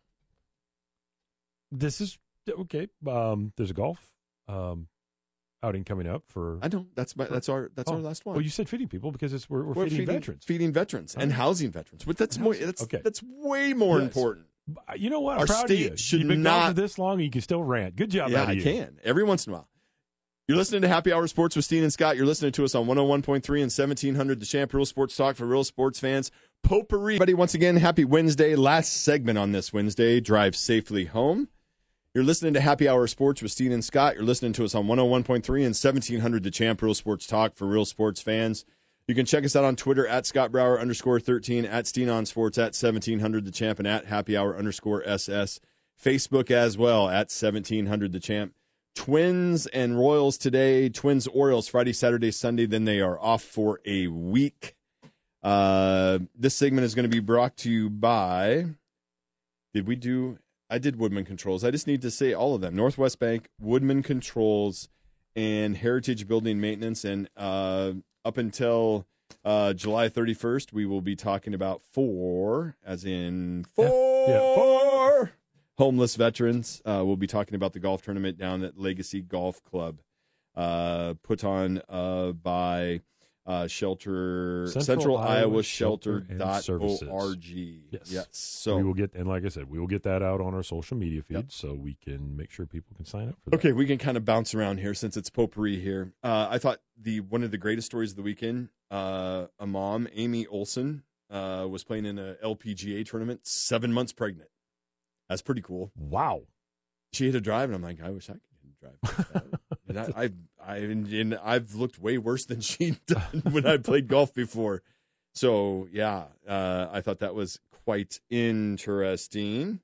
This is, okay, um, there's a golf um, outing coming up for... I know. That's my, that's our that's oh, our last one. Well, you said feeding people because it's we're, we're, we're feeding, feeding veterans. Feeding veterans oh. and housing veterans. But that's, more, that's, okay. that's way more yes. important. You know what? I'm Our proud state of you. should You've been not, gone for this long and you can still rant. Good job yeah, out of you. I can. Every once in a while. You're listening to Happy Hour Sports with Steen and Scott. You're listening to us on one oh one point three and seventeen hundred The Champ, Real Sports Talk for real sports fans. Potpourri. Everybody, once again, happy Wednesday. Last segment on this Wednesday. Drive safely home. You're listening to Happy Hour Sports with Steen and Scott. You're listening to us on one oh one point three and seventeen hundred The Champ, Real Sports Talk for real sports fans. You can check us out on Twitter at Scott Brower underscore thirteen, at Steen on Sports, at seventeen hundred The Champ, and at Happy Hour underscore S S. Facebook as well, at seventeen hundred The Champ. Twins and Royals today. Twins, Orioles, Friday, Saturday, Sunday. Then they are off for a week. Uh, this segment is going to be brought to you by, did we do, I did Woodman Controls. I just need to say all of them. Northwest Bank, Woodman Controls, and Heritage Building Maintenance. And uh, up until uh, July thirty-first, we will be talking about four, as in four. Yeah, four. Homeless veterans. Uh, we'll be talking about the golf tournament down at Legacy Golf Club, uh, put on uh, by uh, Shelter Central, Central Iowa, Iowa Shelter dot Services. org. Yes. yes. So we will get, and like I said, we will get that out on our social media feed, yep. so we can make sure people can sign up for that. Okay, we can kind of bounce around here since it's potpourri here. Uh, I thought the one of the greatest stories of the weekend. Uh, a mom, Amy Olson, uh, was playing in a L P G A tournament, seven months pregnant. That's pretty cool. Wow. She had to drive, and I'm like, I wish I could drive. and I, I, I, and I've looked way worse than she'd done when I played golf before. So, yeah, uh, I thought that was quite interesting.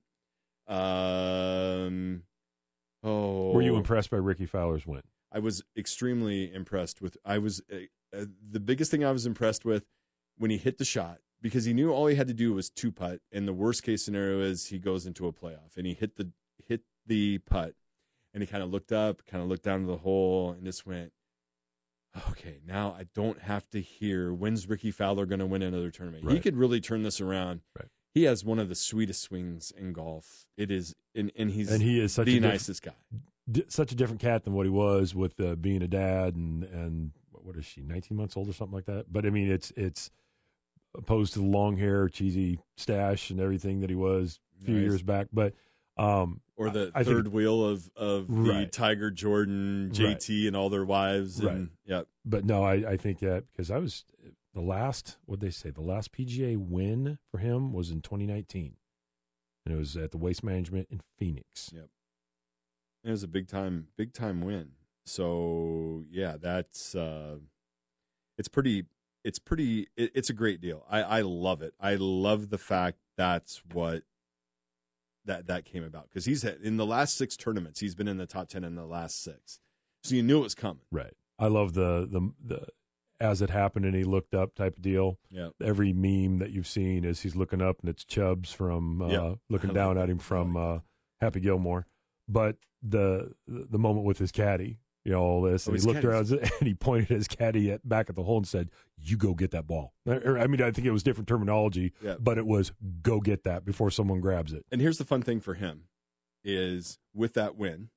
Um, oh, Were you impressed by Ricky Fowler's win? I was extremely impressed with. I was uh, uh, the biggest thing I was impressed with when he hit the shot, because he knew all he had to do was two putt, and the worst case scenario is he goes into a playoff, and he hit the hit the putt, and he kind of looked up, kind of looked down to the hole, and just went, okay, now I don't have to hear when's Ricky Fowler going to win another tournament. Right. He could really turn this around. Right. He has one of the sweetest swings in golf. It is, and, and he's and he is such the a diff- nicest guy. D- such a different cat than what he was with uh, being a dad and and what is she, nineteen months old or something like that. But I mean, it's it's opposed to the long hair, cheesy stash, and everything that he was a few Nice. years back. But um, Or the I, I third think, wheel of, of the Right. Tiger, Jordan, J T, Right. and all their wives. And, Right. yeah. But no, I, I think that because I was the last, what they say, the last P G A win for him was in twenty nineteen, and it was at the Waste Management in Phoenix. Yep. It was a big time, big time win. So yeah, that's uh, it's pretty, it's pretty, it, it's a great deal. I, I love it. I love the fact that's what that that came about, because he's had, in the last six tournaments, he's been in the top ten in the last six. So you knew it was coming. Right. I love the the the as it happened and he looked up type of deal. Yeah. Every meme that you've seen is he's looking up and it's Chubbs from uh, Yeah. looking I down like at him that. from I like uh, Happy Gilmore. But the the moment with his caddy, you know, all this, Oh, and his he looked caddy's- around and he pointed his caddy at back at the hole and said, "You go get that ball." Or, I mean, I think it was different terminology, Yeah. but it was "go get that" before someone grabs it. And here's the fun thing for him is with that win,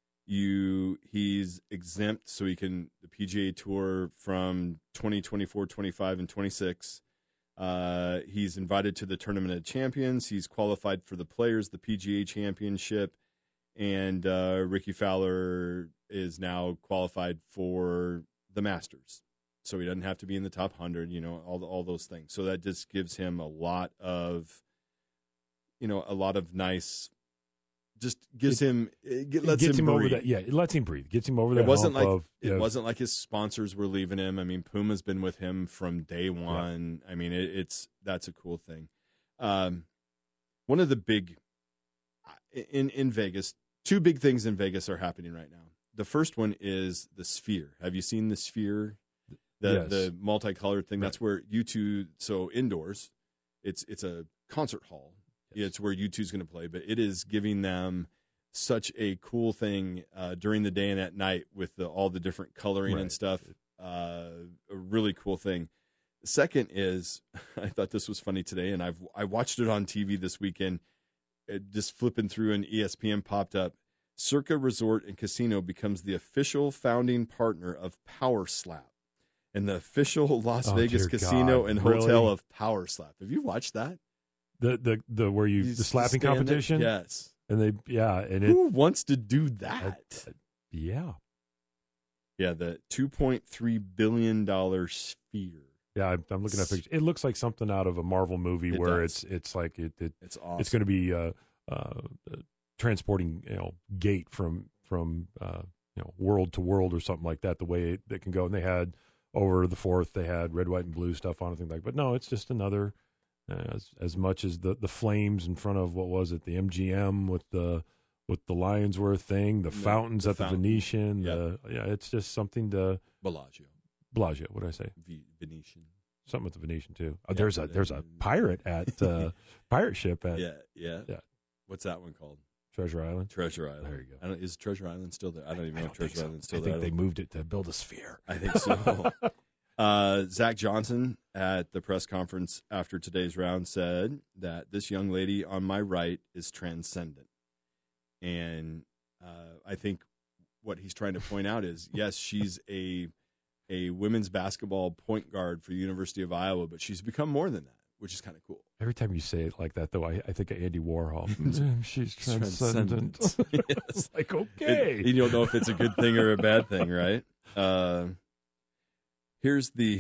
you he's exempt, so he can the P G A Tour from twenty twenty-four, twenty-five, and twenty-six. Uh, he's invited to the Tournament of Champions. He's qualified for the Players, the P G A Championship, and uh, Ricky Fowler is now qualified for the Masters. So he doesn't have to be in the top one hundred, you know, all all those things. So that just gives him a lot of, you know, a lot of nice. Just gives It- him, it get- It lets gets him, him over breathe. that. Yeah, it lets him breathe. Gets him over that. It wasn't hump like of, it yeah, wasn't like his sponsors were leaving him. I mean, Puma's been with him from day one. I mean, it, it's that's a cool thing. Um, one of the big in in Vegas, two big things in Vegas are happening right now. The first one is the Sphere. Have you seen the Sphere? The Yes. the multicolored thing. Right. That's where U two. So indoors, it's it's a concert hall. Yes. It's where U two is going to play, but it is giving them such a cool thing uh, during the day and at night with the, all the different coloring and Right. stuff. Uh, a really cool thing. The second is, I thought this was funny today, and I've I watched it on T V this weekend. It just flipping through, and E S P N popped up. Circa Resort and Casino becomes the official founding partner of Power Slap, and the official Las Oh, Vegas dear Casino God. and Hotel Really? of Power Slap. Have you watched that? the the the where you You the slapping stand there- competition. Yes. And they, yeah, and it, Who wants to do that? uh, yeah, Yeah, the two point three billion dollars Sphere. yeah. I'm, I'm looking at pictures. It looks like something out of a Marvel movie It where does. it's it's like it, it It's awesome. it's going to be uh, uh, uh, transporting, you know, gate from from uh, you know world to world or something like that. The way it, it can go, and they had over the fourth, they had red, white, and blue stuff on it, things like. But no, it's just another. Uh, as as much as the, the flames in front of what was it, the M G M with the with the Lionsworth thing, the The- fountains the at the fountain. Venetian, Yep. the, yeah, it's just something to Bellagio, Bellagio. What did I say? v- Venetian. Something with the Venetian too. Oh, Yeah, there's a but, there's uh, a pirate at uh, pirate ship at Yeah, yeah, yeah. What's that one called? Treasure Island. Treasure Island. There you go. I don't, is Treasure Island still there? I don't even I know don't if Treasure think so. Island's still I there. think I they don't- moved it to build a sphere. I think so. uh, Zach Johnson at the press conference after today's round said that this young lady on my right is transcendent. And uh, I think what he's trying to point out is, yes, she's a a women's basketball point guard for the University of Iowa, but she's become more than that, which is kind of cool. Every time you say it like that, though, I, I think of Andy Warhol. She's Transcendent. transcendent. Yes. It's like, okay. It- you don't know if it's a good thing or a bad thing, right? Uh, here's the.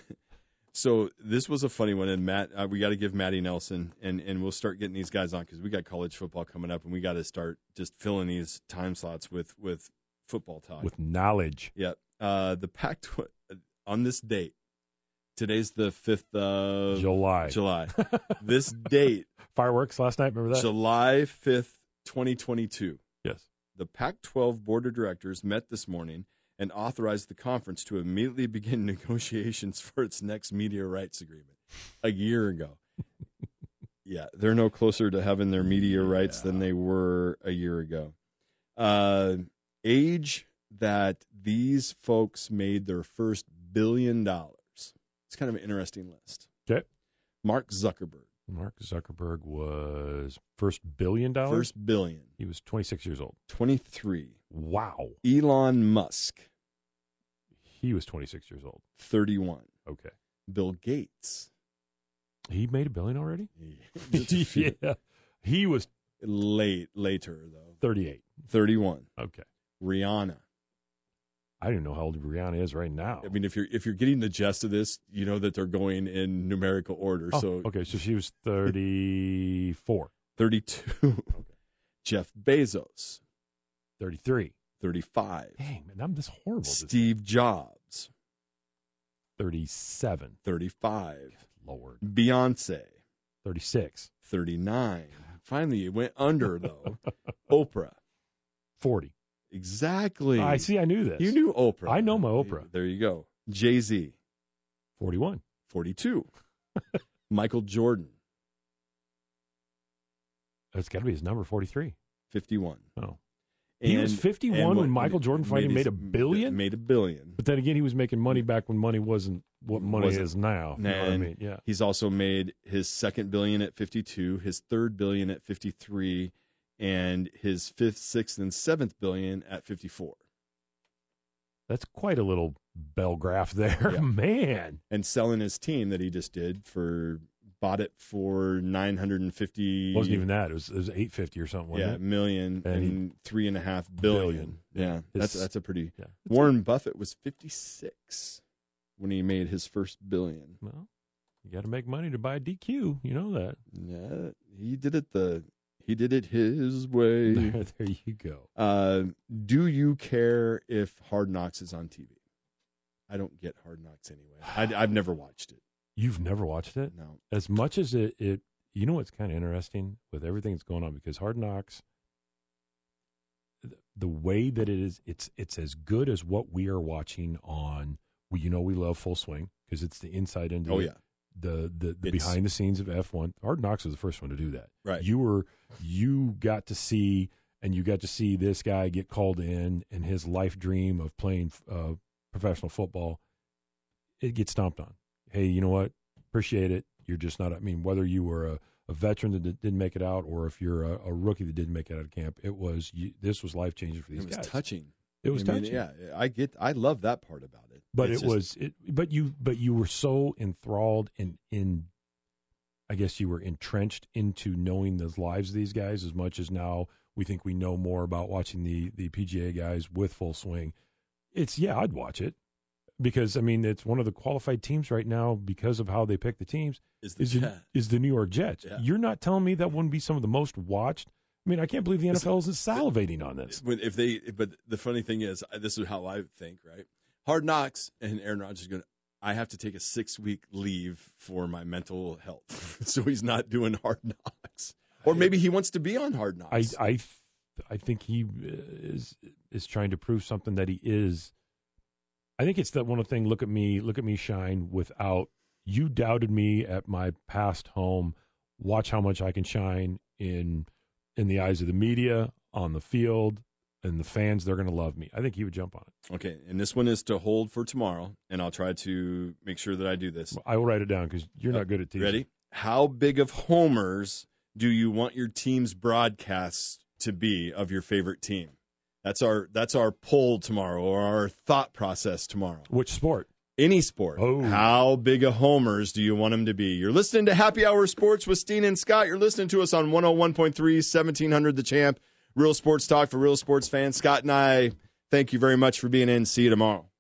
So this was a funny one, and Matt, uh, we got to give Matty Nelson, and, and we'll start getting these guys on because we got college football coming up, and we got to start just filling these time slots with with football talk. With knowledge. Yep. Uh, the Pac twelve on this date. Today's the fifth of July. July. This date, Fireworks last night, remember that? July fifth, twenty twenty-two. Yes. The Pac twelve Board of Directors met this morning and authorized the conference to immediately begin negotiations for its next media rights agreement a year ago. Yeah, they're no closer to having their media rights yeah. than they were a year ago. Uh, age that these folks made their first billion dollars. It's kind of an interesting list. Okay. Mark Zuckerberg. Mark Zuckerberg was first billion dollars? First billion. He was twenty-six years old. twenty-three. Wow. Elon Musk. He was twenty-six years old. thirty-one. Okay. Bill Gates. He made a billion already? yeah. He was late, later, though. thirty-eight. thirty-one. Okay. Rihanna. I don't even know how old Rihanna is right now. I mean, if you're if you're getting the gist of this, you know that they're going in numerical order. Oh, so okay, so she was thirty-four. thirty-two. Okay. Jeff Bezos. thirty-three. thirty-five. Dang, man, I'm this horrible. Steve Jobs. thirty-seven. thirty-five. Lord. Beyonce. thirty-six. thirty-nine. Finally, it went under, though. Oprah. forty. Exactly. I see. I knew this. You knew Oprah. I know my Oprah. There you go. Jay-Z. forty-one. forty-two. Michael Jordan. That's got to be his number, forty-three. fifty-one. Oh. And, he was fifty-one when Michael Jordan finally made, made a billion? Made a billion. But then again, he was making money back when money wasn't what money wasn't, is now. You know what I mean? Yeah. He's also made his second billion at fifty-two, his third billion at fifty-three, and his fifth, sixth, and seventh billion at fifty-four. That's quite a little bell graph there, yeah. Man. And selling his team that he just did for bought it for nine hundred fifty. Wasn't even that. It was, it was eight fifty or something. Wasn't yeah, it? million and, and three and a half billion. billion. Yeah, his, that's that's a pretty. Yeah, Warren Buffett was fifty-six when he made his first billion. Well, you got to make money to buy D Q. You know that. Yeah, he did it the. He did it his way. There, there you go. Uh, do you care if Hard Knocks is on T V? I don't get Hard Knocks anyway. I, I've never watched it. You've never watched it? No. As much as it, it you know what's kind of interesting with everything that's going on, because Hard Knocks, the way that it is, it's it's as good as what we are watching on, well, you know we love Full Swing, because it's the inside into oh, it. yeah. The the, the behind the scenes of F one. Hard Knocks was the first one to do that. Right. You were you got to see and you got to see this guy get called in and his life dream of playing uh, professional football. It gets stomped on. Hey, you know what? Appreciate it. You're just not. I mean, whether you were a, a veteran that didn't make it out or if you're a, a rookie that didn't make it out of camp, it was you, this was life changing for these guys. It was guys. touching. It was I mean, touching. Yeah, I get. I love that part about it. But it's it just, was, it, but you, but you were so enthralled and in, I guess you were entrenched into knowing the lives of these guys as much as now we think we know more about watching the, the P G A guys with Full Swing. It's, yeah, I'd watch it because, I mean, it's one of the qualified teams right now because of how they pick the teams is the, is the, is the New York Jets. Yeah. You're not telling me that wouldn't be some of the most watched. I mean, I can't believe the N F L isn't salivating on this. If they, but the funny thing is, this is how I think, right? Hard Knocks, and Aaron Rodgers is going to, I have to take a six-week leave for my mental health. So he's not doing Hard Knocks. Or maybe he wants to be on Hard Knocks. I, I, I think he is is trying to prove something that he is. I think it's that one thing, look at me, look at me shine without, you doubted me at my past home. Watch how much I can shine in in the eyes of the media, on the field, and the fans. They're going to love me. I think he would jump on it. Okay, and this one is to hold for tomorrow, and I'll try to make sure that I do this. I will write it down because you're uh, not good at teasing. Ready? How big of homers do you want your team's broadcasts to be of your favorite team? That's our that's our poll tomorrow, or our thought process tomorrow. Which sport? Any sport. Oh. How big of homers do you want them to be? You're listening to Happy Hour Sports with Steen and Scott. You're listening to us on one oh one point three, seventeen hundred The Champ. Real sports talk for real sports fans. Scott and I, thank you very much for being in. See you tomorrow.